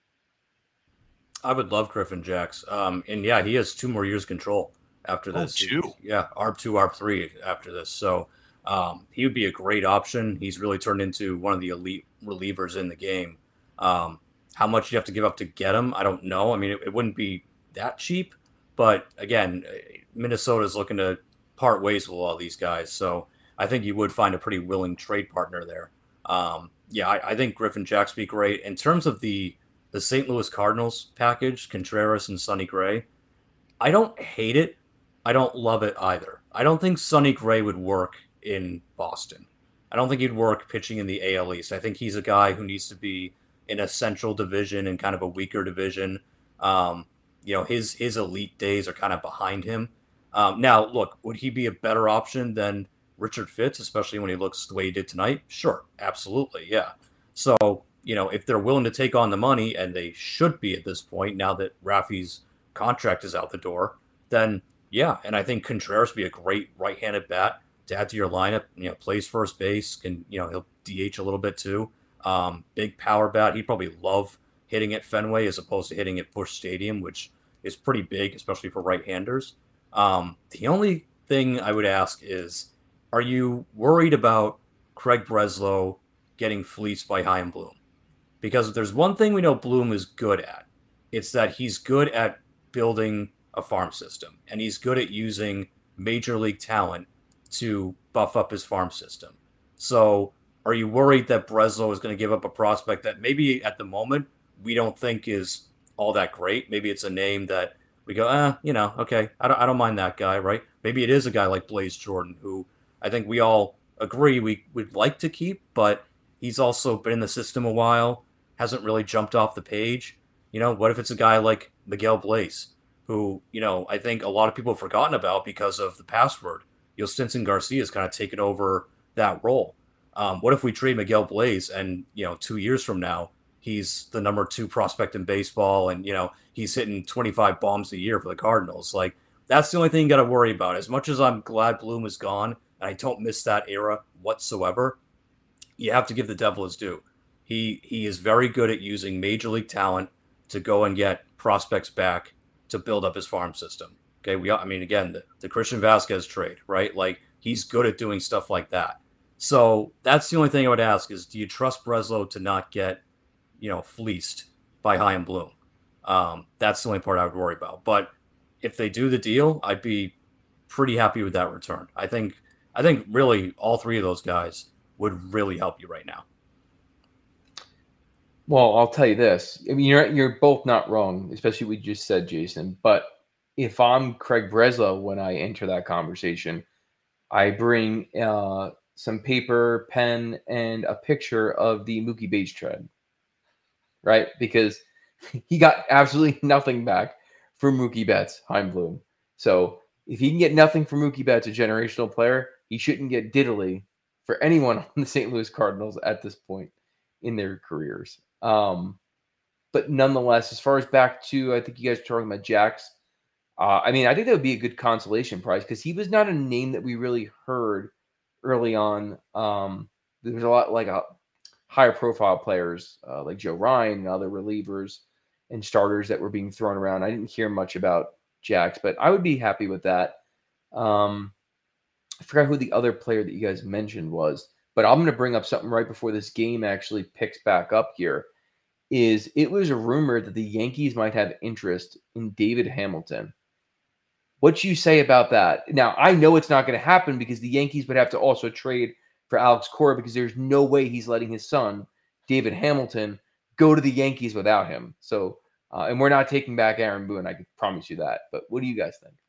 I would love Griffin Jax. Um, and yeah, he has two more years control after this. Oh, two? Yeah, A R B two, A R B three after this. So um, he would be a great option. He's really turned into one of the elite relievers in the game. Um, how much you have to give up to get him, I don't know. I mean, it, it wouldn't be that cheap. But again, Minnesota's looking to part ways with all these guys. So I think you would find a pretty willing trade partner there. Um, yeah, I, I think Griffin Jax would be great. In terms of the the Saint Louis Cardinals package, Contreras and Sonny Gray, I don't hate it. I don't love it either. I don't think Sonny Gray would work in Boston. I don't think he'd work pitching in the A L East. I think he's a guy who needs to be in a central division and kind of a weaker division. Um, you know, his his elite days are kind of behind him. Um, now, look, would he be a better option than Richard Fitts, especially when he looks the way he did tonight? Sure, absolutely, yeah. So, you know, if they're willing to take on the money, and they should be at this point, now that Rafi's contract is out the door, then yeah. And I think Contreras would be a great right-handed bat to add to your lineup. You know, plays first base, can, you know, he'll D H a little bit too. Um, big power bat. He'd probably love hitting at Fenway as opposed to hitting at Busch Stadium, which is pretty big, especially for right-handers. Um, the only thing I would ask is, are you worried about Craig Breslow getting fleeced by Chaim Bloom? Because if there's one thing we know Bloom is good at, it's that he's good at building a farm system, and he's good at using major league talent to buff up his farm system. So are you worried that Breslow is going to give up a prospect that maybe at the moment we don't think is all that great? Maybe it's a name that we go, ah, you know, okay, I don't, I don't mind that guy, right? Maybe it is a guy like Blaze Jordan, who I think we all agree we would like to keep, but he's also been in the system a while, hasn't really jumped off the page. You know, what if it's a guy like Miguel Blaze, who, you know, I think a lot of people have forgotten about because of the password. You know, Stinson Garcia has kind of taken over that role. Um, what if we trade Miguel Blaze and, you know, two years from now, he's the number two prospect in baseball, and, you know, he's hitting twenty-five bombs a year for the Cardinals? Like, that's the only thing you got to worry about. As much as I'm glad Bloom is gone, and I don't miss that era whatsoever, you have to give the devil his due. He he is very good at using major league talent to go and get prospects back to build up his farm system. Okay, we I mean, again, the, the Christian Vasquez trade, right? Like, he's good at doing stuff like that. So that's the only thing I would ask is, do you trust Breslow to not get, you know, fleeced by Chaim Bloom? Um, that's the only part I would worry about. But if they do the deal, I'd be pretty happy with that return. I think I think really all three of those guys would really help you right now. Well, I'll tell you this. I mean, you're you're both not wrong, especially what you just said, Jason. But if I'm Craig Breslow when I enter that conversation, I bring uh, some paper, pen, and a picture of the Mookie Betts trade, right? Because he got absolutely nothing back for Mookie Betts, Chaim Bloom. So if he can get nothing from Mookie Betts, a generational player, he shouldn't get diddly for anyone on the Saint Louis Cardinals at this point in their careers. Um, but nonetheless, as far as back to, I think you guys were talking about Jax. Uh, I mean, I think that would be a good consolation prize because he was not a name that we really heard early on. Um, there was a lot like a higher profile players uh, like Joe Ryan and other relievers and starters that were being thrown around. I didn't hear much about Jax, but I would be happy with that. Um, I forgot who the other player that you guys mentioned was, but I'm going to bring up something right before this game actually picks back up here. Is it was a rumor that the Yankees might have interest in David Hamilton. What you say about that? Now, I know it's not going to happen because the Yankees would have to also trade for Alex Cora because there's no way he's letting his son, David Hamilton, go to the Yankees without him. So, uh, and we're not taking back Aaron Boone. I can promise you that. But what do you guys think?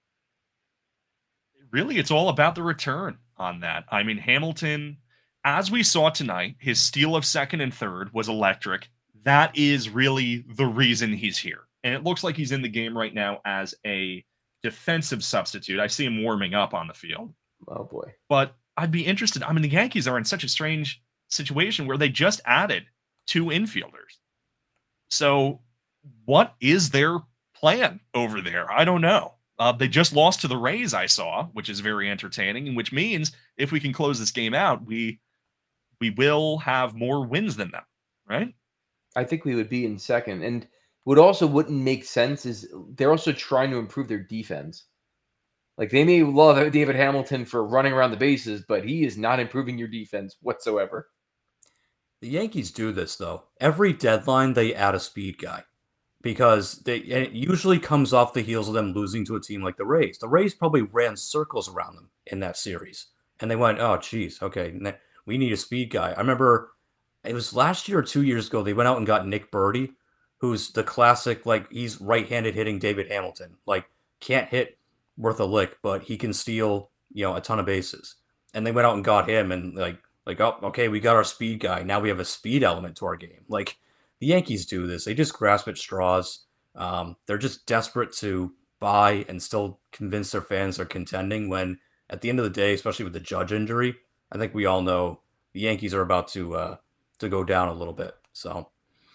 Really, it's all about the return on that. I mean, Hamilton, as we saw tonight, his steal of second and third was electric. That is really the reason he's here. And it looks like he's in the game right now as a defensive substitute. I see him warming up on the field. Oh, boy. But I'd be interested. I mean, the Yankees are in such a strange situation where they just added two infielders. So what is their plan over there? I don't know. Uh, they just lost to the Rays, I saw, which is very entertaining, and which means if we can close this game out, we we will have more wins than them, right? I think we would be in second. And what also wouldn't make sense is they're also trying to improve their defense. Like, they may love David Hamilton for running around the bases, but he is not improving your defense whatsoever. The Yankees do this, though. Every deadline, they add a speed guy. Because they, and it usually comes off the heels of them losing to a team like the Rays. The Rays probably ran circles around them in that series. And they went, oh, geez, okay, we need a speed guy. I remember it was last year or two years ago, they went out and got Nick Birdie, who's the classic, like, he's right-handed hitting David Hamilton. Like, can't hit worth a lick, but he can steal, you know, a ton of bases. And they went out and got him, and, like, Like, oh, okay, we got our speed guy. Now we have a speed element to our game. Like, the Yankees do this. They just grasp at straws. Um, they're just desperate to buy and still convince their fans they're contending when, at the end of the day, especially with the Judge injury, I think we all know the Yankees are about to uh, to go down a little bit. So,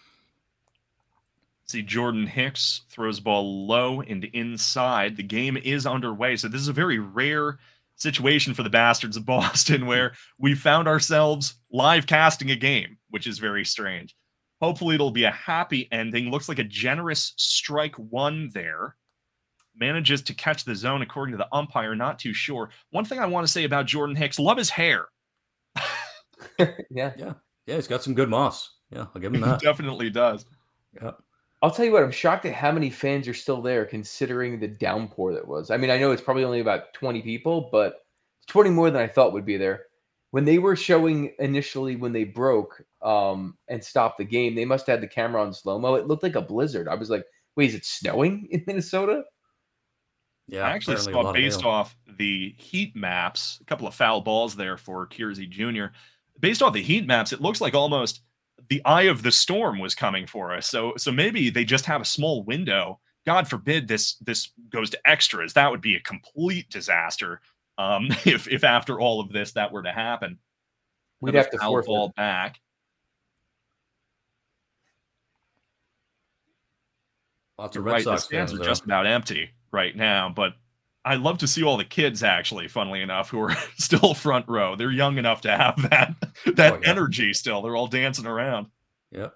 see, Jordan Hicks throws the ball low and inside. The game is underway. So this is a very rare situation for the Bastards of Boston where we found ourselves live casting a game, which is very strange. Hopefully it'll be a happy ending. Looks like a generous strike one there. Manages to catch the zone according to the umpire. Not too sure. One thing I want to say about Jordan Hicks, love his hair. yeah. Yeah. Yeah, he's got some good moss. Yeah, I'll give him that. He definitely does. Yeah. I'll tell you what, I'm shocked at how many fans are still there considering the downpour that was. I mean, I know it's probably only about twenty people, but it's twenty more than I thought would be there. When they were showing initially when they broke um, and stopped the game, they must have had the camera on slow-mo. It looked like a blizzard. I was like, wait, is it snowing in Minnesota? Yeah, I actually saw, based off the heat maps, a couple of foul balls there for Kiersey Junior Based off the heat maps, it looks like almost the eye of the storm was coming for us. So, so maybe they just have a small window. God forbid this this goes to extras. That would be a complete disaster. Um, if if after all of this that were to happen, we'd have to foul forfeit. Ball back. Lots of You're Red right, Sox the stands fans are there. just about empty right now, but I love to see all the kids, actually, funnily enough, who are still front row. They're young enough to have that that Oh, yeah. energy still. They're all dancing around. Yep.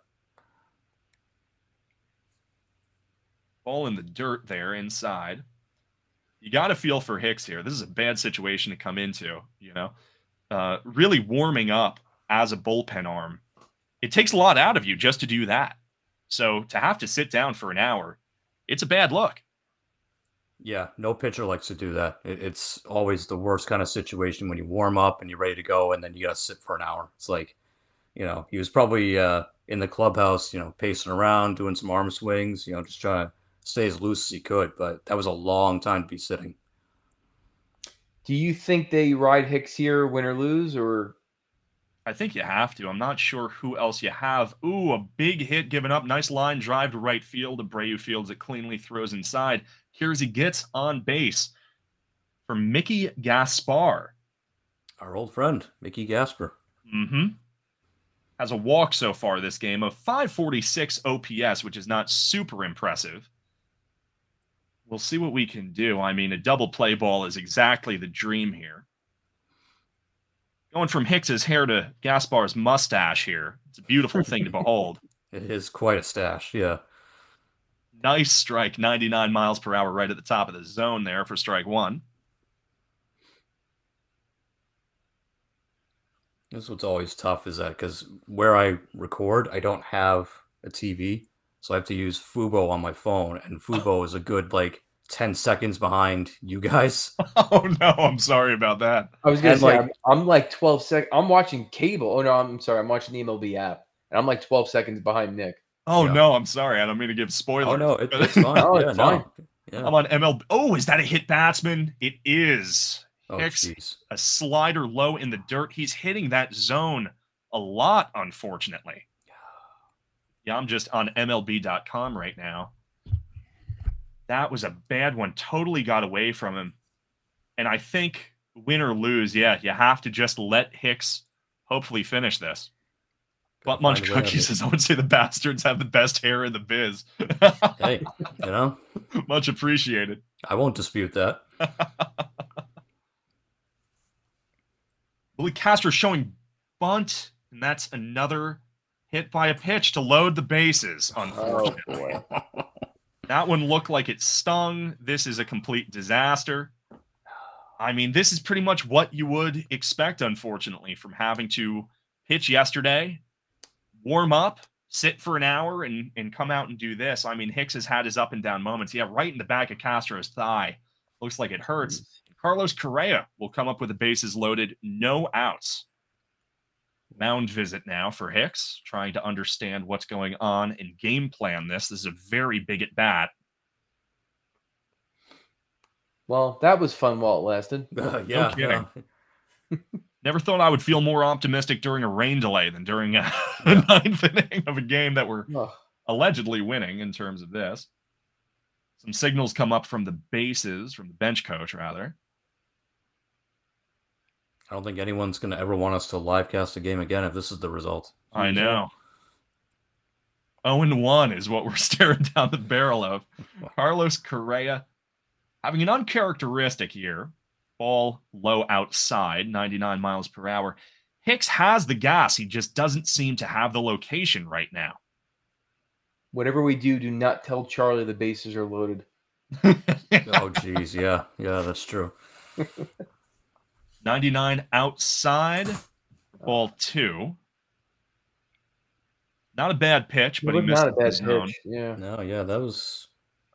Ball in the dirt there inside. You got to feel for Hicks here. This is a bad situation to come into, you know. Uh, really warming up as a bullpen arm. It takes a lot out of you just to do that. So to have to sit down for an hour, it's a bad look. Yeah, no pitcher likes to do that. It, it's always the worst kind of situation when you warm up and you're ready to go, and then you got to sit for an hour. It's like, you know, he was probably uh, in the clubhouse, you know, pacing around, doing some arm swings, you know, just trying to stay as loose as he could. But that was a long time to be sitting. Do you think they ride Hicks here, win or lose, or? I think you have to. I'm not sure who else you have. Ooh, a big hit given up. Nice line drive to right field. Abreu fields it cleanly, throws inside. Kiersey gets on base for Mickey Gaspar. Our old friend, Mickey Gasper. Mm-hmm. Has a walk so far this game of five forty-six O P S, which is not super impressive. We'll see what we can do. I mean, a double play ball is exactly the dream here. Going from Hicks's hair to Gaspar's mustache here. It's a beautiful thing to behold. It is quite a stash, yeah. Nice strike, ninety-nine miles per hour right at the top of the zone there for strike one. This is what's always tough is that because where I record, I don't have a T V. So I have to use Fubo on my phone. And Fubo is a good, like, ten seconds behind you guys. Oh, no, I'm sorry about that. I was going to And, say, like- I'm, I'm like twelve seconds. I'm watching cable. Oh, no, I'm sorry. I'm watching the M L B app. And I'm like twelve seconds behind Nick. Oh, Yeah. no, I'm sorry. I don't mean to give spoilers. Oh, no, it, it's fine. Oh, yeah, it's no. fine. Yeah. I'm on M L B. Oh, is that a hit batsman? It is. Oh, Hicks, jeez. a slider low in the dirt. He's hitting that zone a lot, unfortunately. Yeah, I'm just on M L B dot com right now. That was a bad one. Totally got away from him. And I think win or lose, yeah, you have to just let Hicks hopefully finish this. But Munch find a way out of Cookie it. says, I would say the Bastards have the best hair in the biz. Hey, you know, Much appreciated. I won't dispute that. Willie Castro showing bunt, and that's another hit by a pitch to load the bases, Oh, unfortunately. boy. That one looked like it stung. This is a complete disaster. I mean, this is pretty much what you would expect, unfortunately, from having to pitch yesterday, warm up, sit for an hour, and, and come out and do this. I mean, Hicks has had his up and down moments. Yeah, right in the back of Castro's thigh. Looks like it hurts. Carlos Correa will come up with the bases loaded, no outs. Mound visit now for Hicks, trying to understand what's going on and game plan this. This is a very big at bat. Well, that was fun while it lasted. Uh, yeah. kidding. yeah. Never thought I would feel more optimistic during a rain delay than during a, Yeah. a ninth inning of a game that we're Ugh. allegedly winning in terms of this. Some signals come up from the bases, from the bench coach, rather. I don't think anyone's going to ever want us to live cast a game again if this is the result. I know. oh and one is what we're staring down the barrel of. Carlos Correa having an uncharacteristic year. Ball low outside, ninety-nine miles per hour. Hicks has the gas. He just doesn't seem to have the location right now. Whatever we do, do not tell Charlie the bases are loaded. Oh, geez. Yeah. Yeah, that's true. ninety-nine outside, ball two. Not a bad pitch, but he missed not a bad the zone. pitch. Yeah. No, yeah, that was,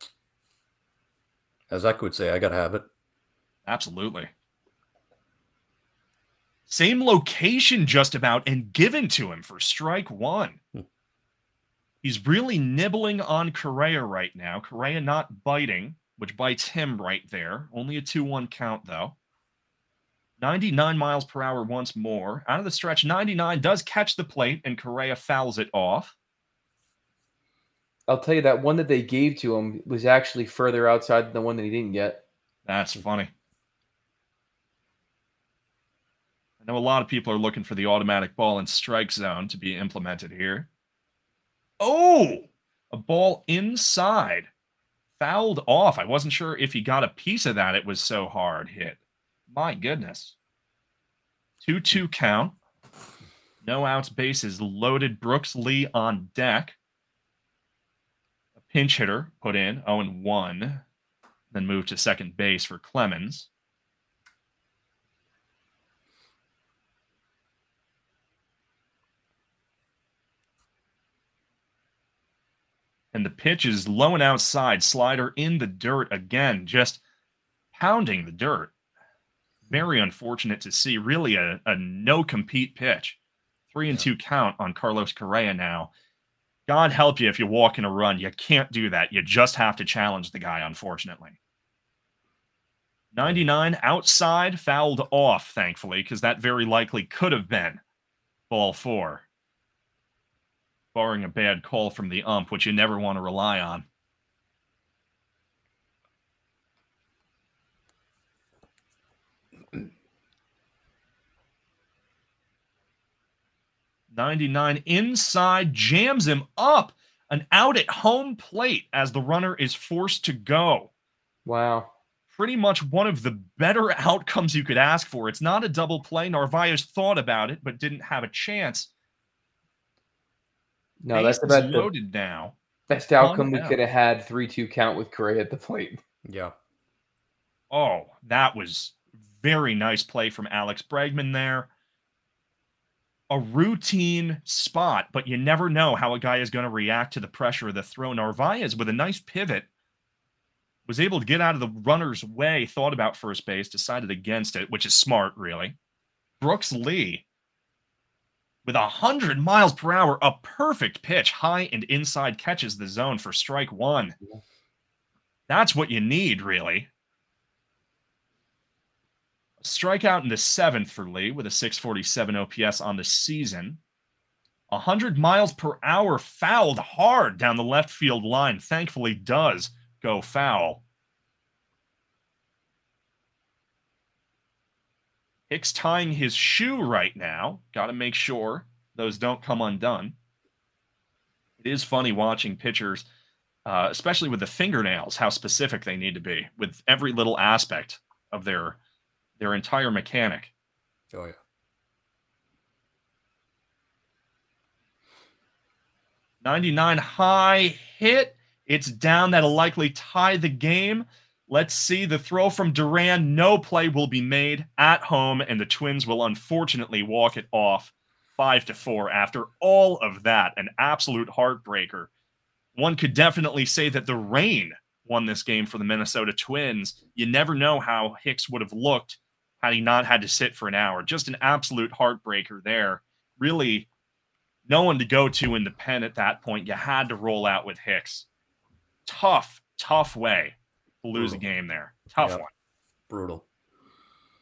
as I could say, I got to have it. Absolutely. Same location just about and given to him for strike one. Hmm. He's really nibbling on Correa right now. Correa not biting, which bites him right there. Only a two one count, though. ninety-nine miles per hour once more. Out of the stretch, ninety-nine does catch the plate, and Correa fouls it off. I'll tell you that one that they gave to him was actually further outside than the one that he didn't get. That's funny. I know a lot of people are looking for the automatic ball and strike zone to be implemented here. Oh, a ball inside. Fouled off. I wasn't sure if he got a piece of that. It was so hard hit. My goodness. two two count. No outs, bases loaded. Brooks Lee on deck. A pinch hitter put in, oh and one. Then moved to second base for Clemens. And the pitch is low and outside. Slider in the dirt again, just pounding the dirt. Very unfortunate to see. Really a, a no-compete pitch. Three and two count on Carlos Correa now. God help you if you walk in a run. You can't do that. You just have to challenge the guy, unfortunately. ninety-nine outside, fouled off, thankfully, because that very likely could have been ball four. Barring a bad call from the ump, which you never want to rely on. ninety-nine inside, jams him up. An out at home plate as the runner is forced to go. Wow. Pretty much one of the better outcomes you could ask for. It's not a double play. Narvaez thought about it, but didn't have a chance. No, that's Bases about the loaded now. best outcome we down. could have had. three two count with Correa at the plate. Yeah. Oh, that was very nice play from Alex Bregman there. A routine spot, but you never know how a guy is going to react to the pressure of the throw. Narvaez, with a nice pivot, was able to get out of the runner's way, thought about first base, decided against it, which is smart, really. Brooks Lee, with one hundred miles per hour, a perfect pitch, high and inside, catches the zone for strike one. That's what you need, really. A strikeout in the seventh for Lee with a six forty-seven O P S on the season. one hundred miles per hour, fouled hard down the left field line. Thankfully does go foul. Hicks tying his shoe right now. Got to make sure those don't come undone. It is funny watching pitchers, uh, especially with the fingernails, how specific they need to be with every little aspect of their, their entire mechanic. Oh, yeah. ninety-nine high hit. It's down. That'll likely tie the game. Let's see the throw from Duran. No play will be made at home, and the Twins will unfortunately walk it off five to four after all of that. An absolute heartbreaker. One could definitely say that the rain won this game for the Minnesota Twins. You never know how Hicks would have looked had he not had to sit for an hour. Just an absolute heartbreaker there. Really, no one to go to in the pen at that point. You had to roll out with Hicks. Tough, tough way to lose Brutal. a game there. Tough Yep. one. Brutal.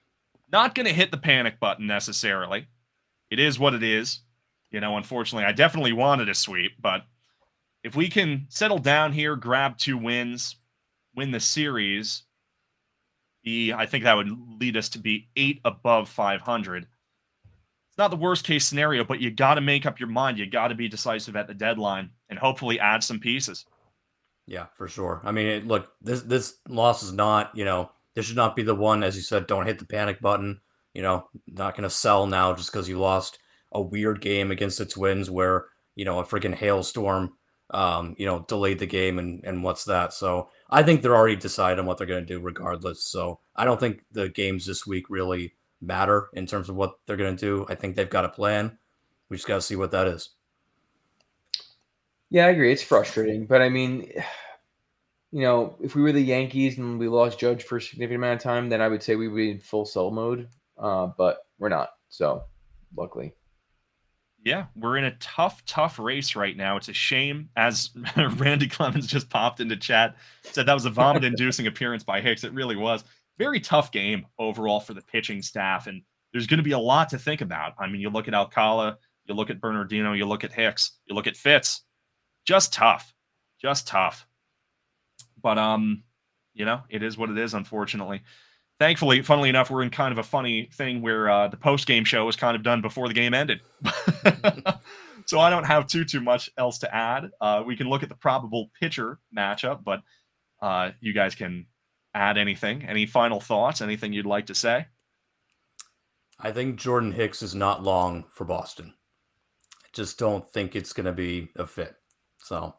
Not going to hit the panic button necessarily. It is what it is. You know, unfortunately, I definitely wanted a sweep, but if we can settle down here, grab two wins, win the series, be, I think that would lead us to be eight above five hundred. It's not the worst case scenario, but you got to make up your mind. You got to be decisive at the deadline and hopefully add some pieces. Yeah, for sure. I mean, it, look, this this loss is not, you know, this should not be the one, as you said, don't hit the panic button. You know, not going to sell now just because you lost a weird game against the Twins where, you know, a freaking hailstorm, um, you know, delayed the game and, and what's that. So I think they're already decided on what they're going to do regardless. So I don't think the games this week really matter in terms of what they're going to do. I think they've got a plan. We just got to see what that is. Yeah, I agree. It's frustrating, but I mean, you know, if we were the Yankees and we lost Judge for a significant amount of time, then I would say we would be in full sell mode, uh, but we're not. So luckily. Yeah, we're in a tough, tough race right now. It's a shame, as Randy Clemens just popped into chat, said that was a vomit-inducing appearance by Hicks. It really was. Very tough game overall for the pitching staff, and there's going to be a lot to think about. I mean, you look at Alcala, you look at Bernardino, you look at Hicks, you look at Fitz. Just tough. Just tough. But, um, you know, it is what it is, unfortunately. Thankfully, funnily enough, we're in kind of a funny thing where uh, the post-game show was kind of done before the game ended. So I don't have too, too much else to add. Uh, we can look at the probable pitcher matchup, but uh, you guys can add anything. Any final thoughts? Anything you'd like to say? I think Jordan Hicks is not long for Boston. I just don't think it's going to be a fit. So,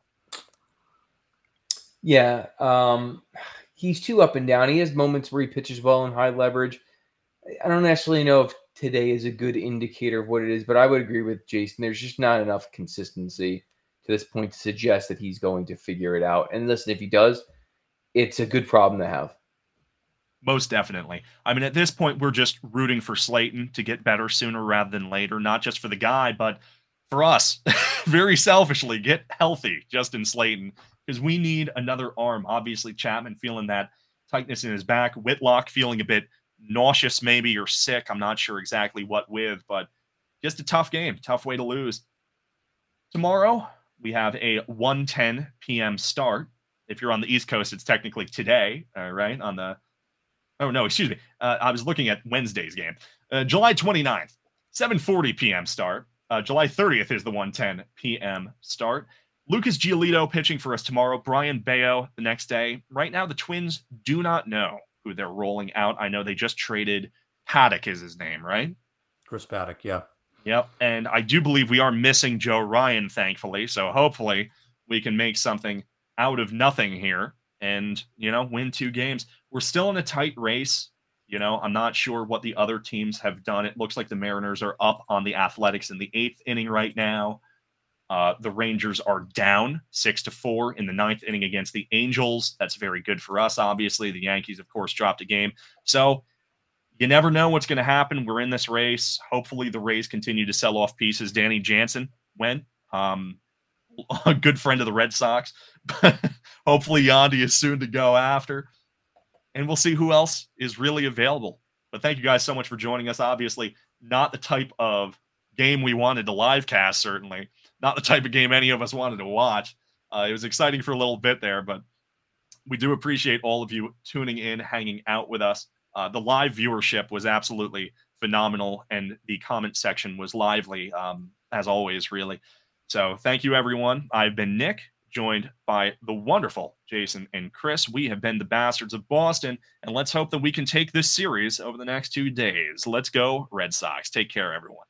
yeah, um, he's too up and down. He has moments where he pitches well in high leverage. I don't necessarily know if today is a good indicator of what it is, but I would agree with Jason. There's just not enough consistency to this point to suggest that he's going to figure it out. And listen, if he does, it's a good problem to have. Most definitely. I mean, at this point, we're just rooting for Slayton to get better sooner rather than later, not just for the guy, but for us, very selfishly, get healthy, Justin Slayton, because we need another arm. Obviously, Chapman feeling that tightness in his back, Whitlock feeling a bit nauseous maybe or sick. I'm not sure exactly what with, but just a tough game, tough way to lose. Tomorrow, we have a one ten p.m. start. If you're on the East Coast, it's technically today, uh, right? On the, oh no, excuse me. Uh, I was looking at Wednesday's game. Uh, July twenty-ninth, seven forty p.m. start. Uh, July thirtieth is the one ten p.m. start. Lucas Giolito pitching for us tomorrow. Brian Bayo the next day. Right now, the Twins do not know who they're rolling out. I know they just traded Paddock is his name, right? Chris Paddock, yeah. Yep, and I do believe we are missing Joe Ryan, thankfully, so hopefully we can make something out of nothing here and, you know, win two games. We're still in a tight race. You know, I'm not sure what the other teams have done. It looks like the Mariners are up on the Athletics in the eighth inning right now. Uh, the Rangers are down six to four in the ninth inning against the Angels. That's very good for us, obviously. The Yankees, of course, dropped a game. So you never know what's going to happen. We're in this race. Hopefully the Rays continue to sell off pieces. Danny Jansen went. Um, a good friend of the Red Sox. Hopefully Yandy is soon to go after. And we'll see who else is really available. But thank you guys so much for joining us. Obviously, not the type of game we wanted to live cast, certainly. Not the type of game any of us wanted to watch. Uh, it was exciting for a little bit there, but we do appreciate all of you tuning in, hanging out with us. Uh, the live viewership was absolutely phenomenal, and the comment section was lively, um, as always, really. So thank you, everyone. I've been Nick, joined by the wonderful Jason and Chris. We have been the Bastards of Boston, and let's hope that we can take this series over the next two days. Let's go, Red Sox. Take care, everyone.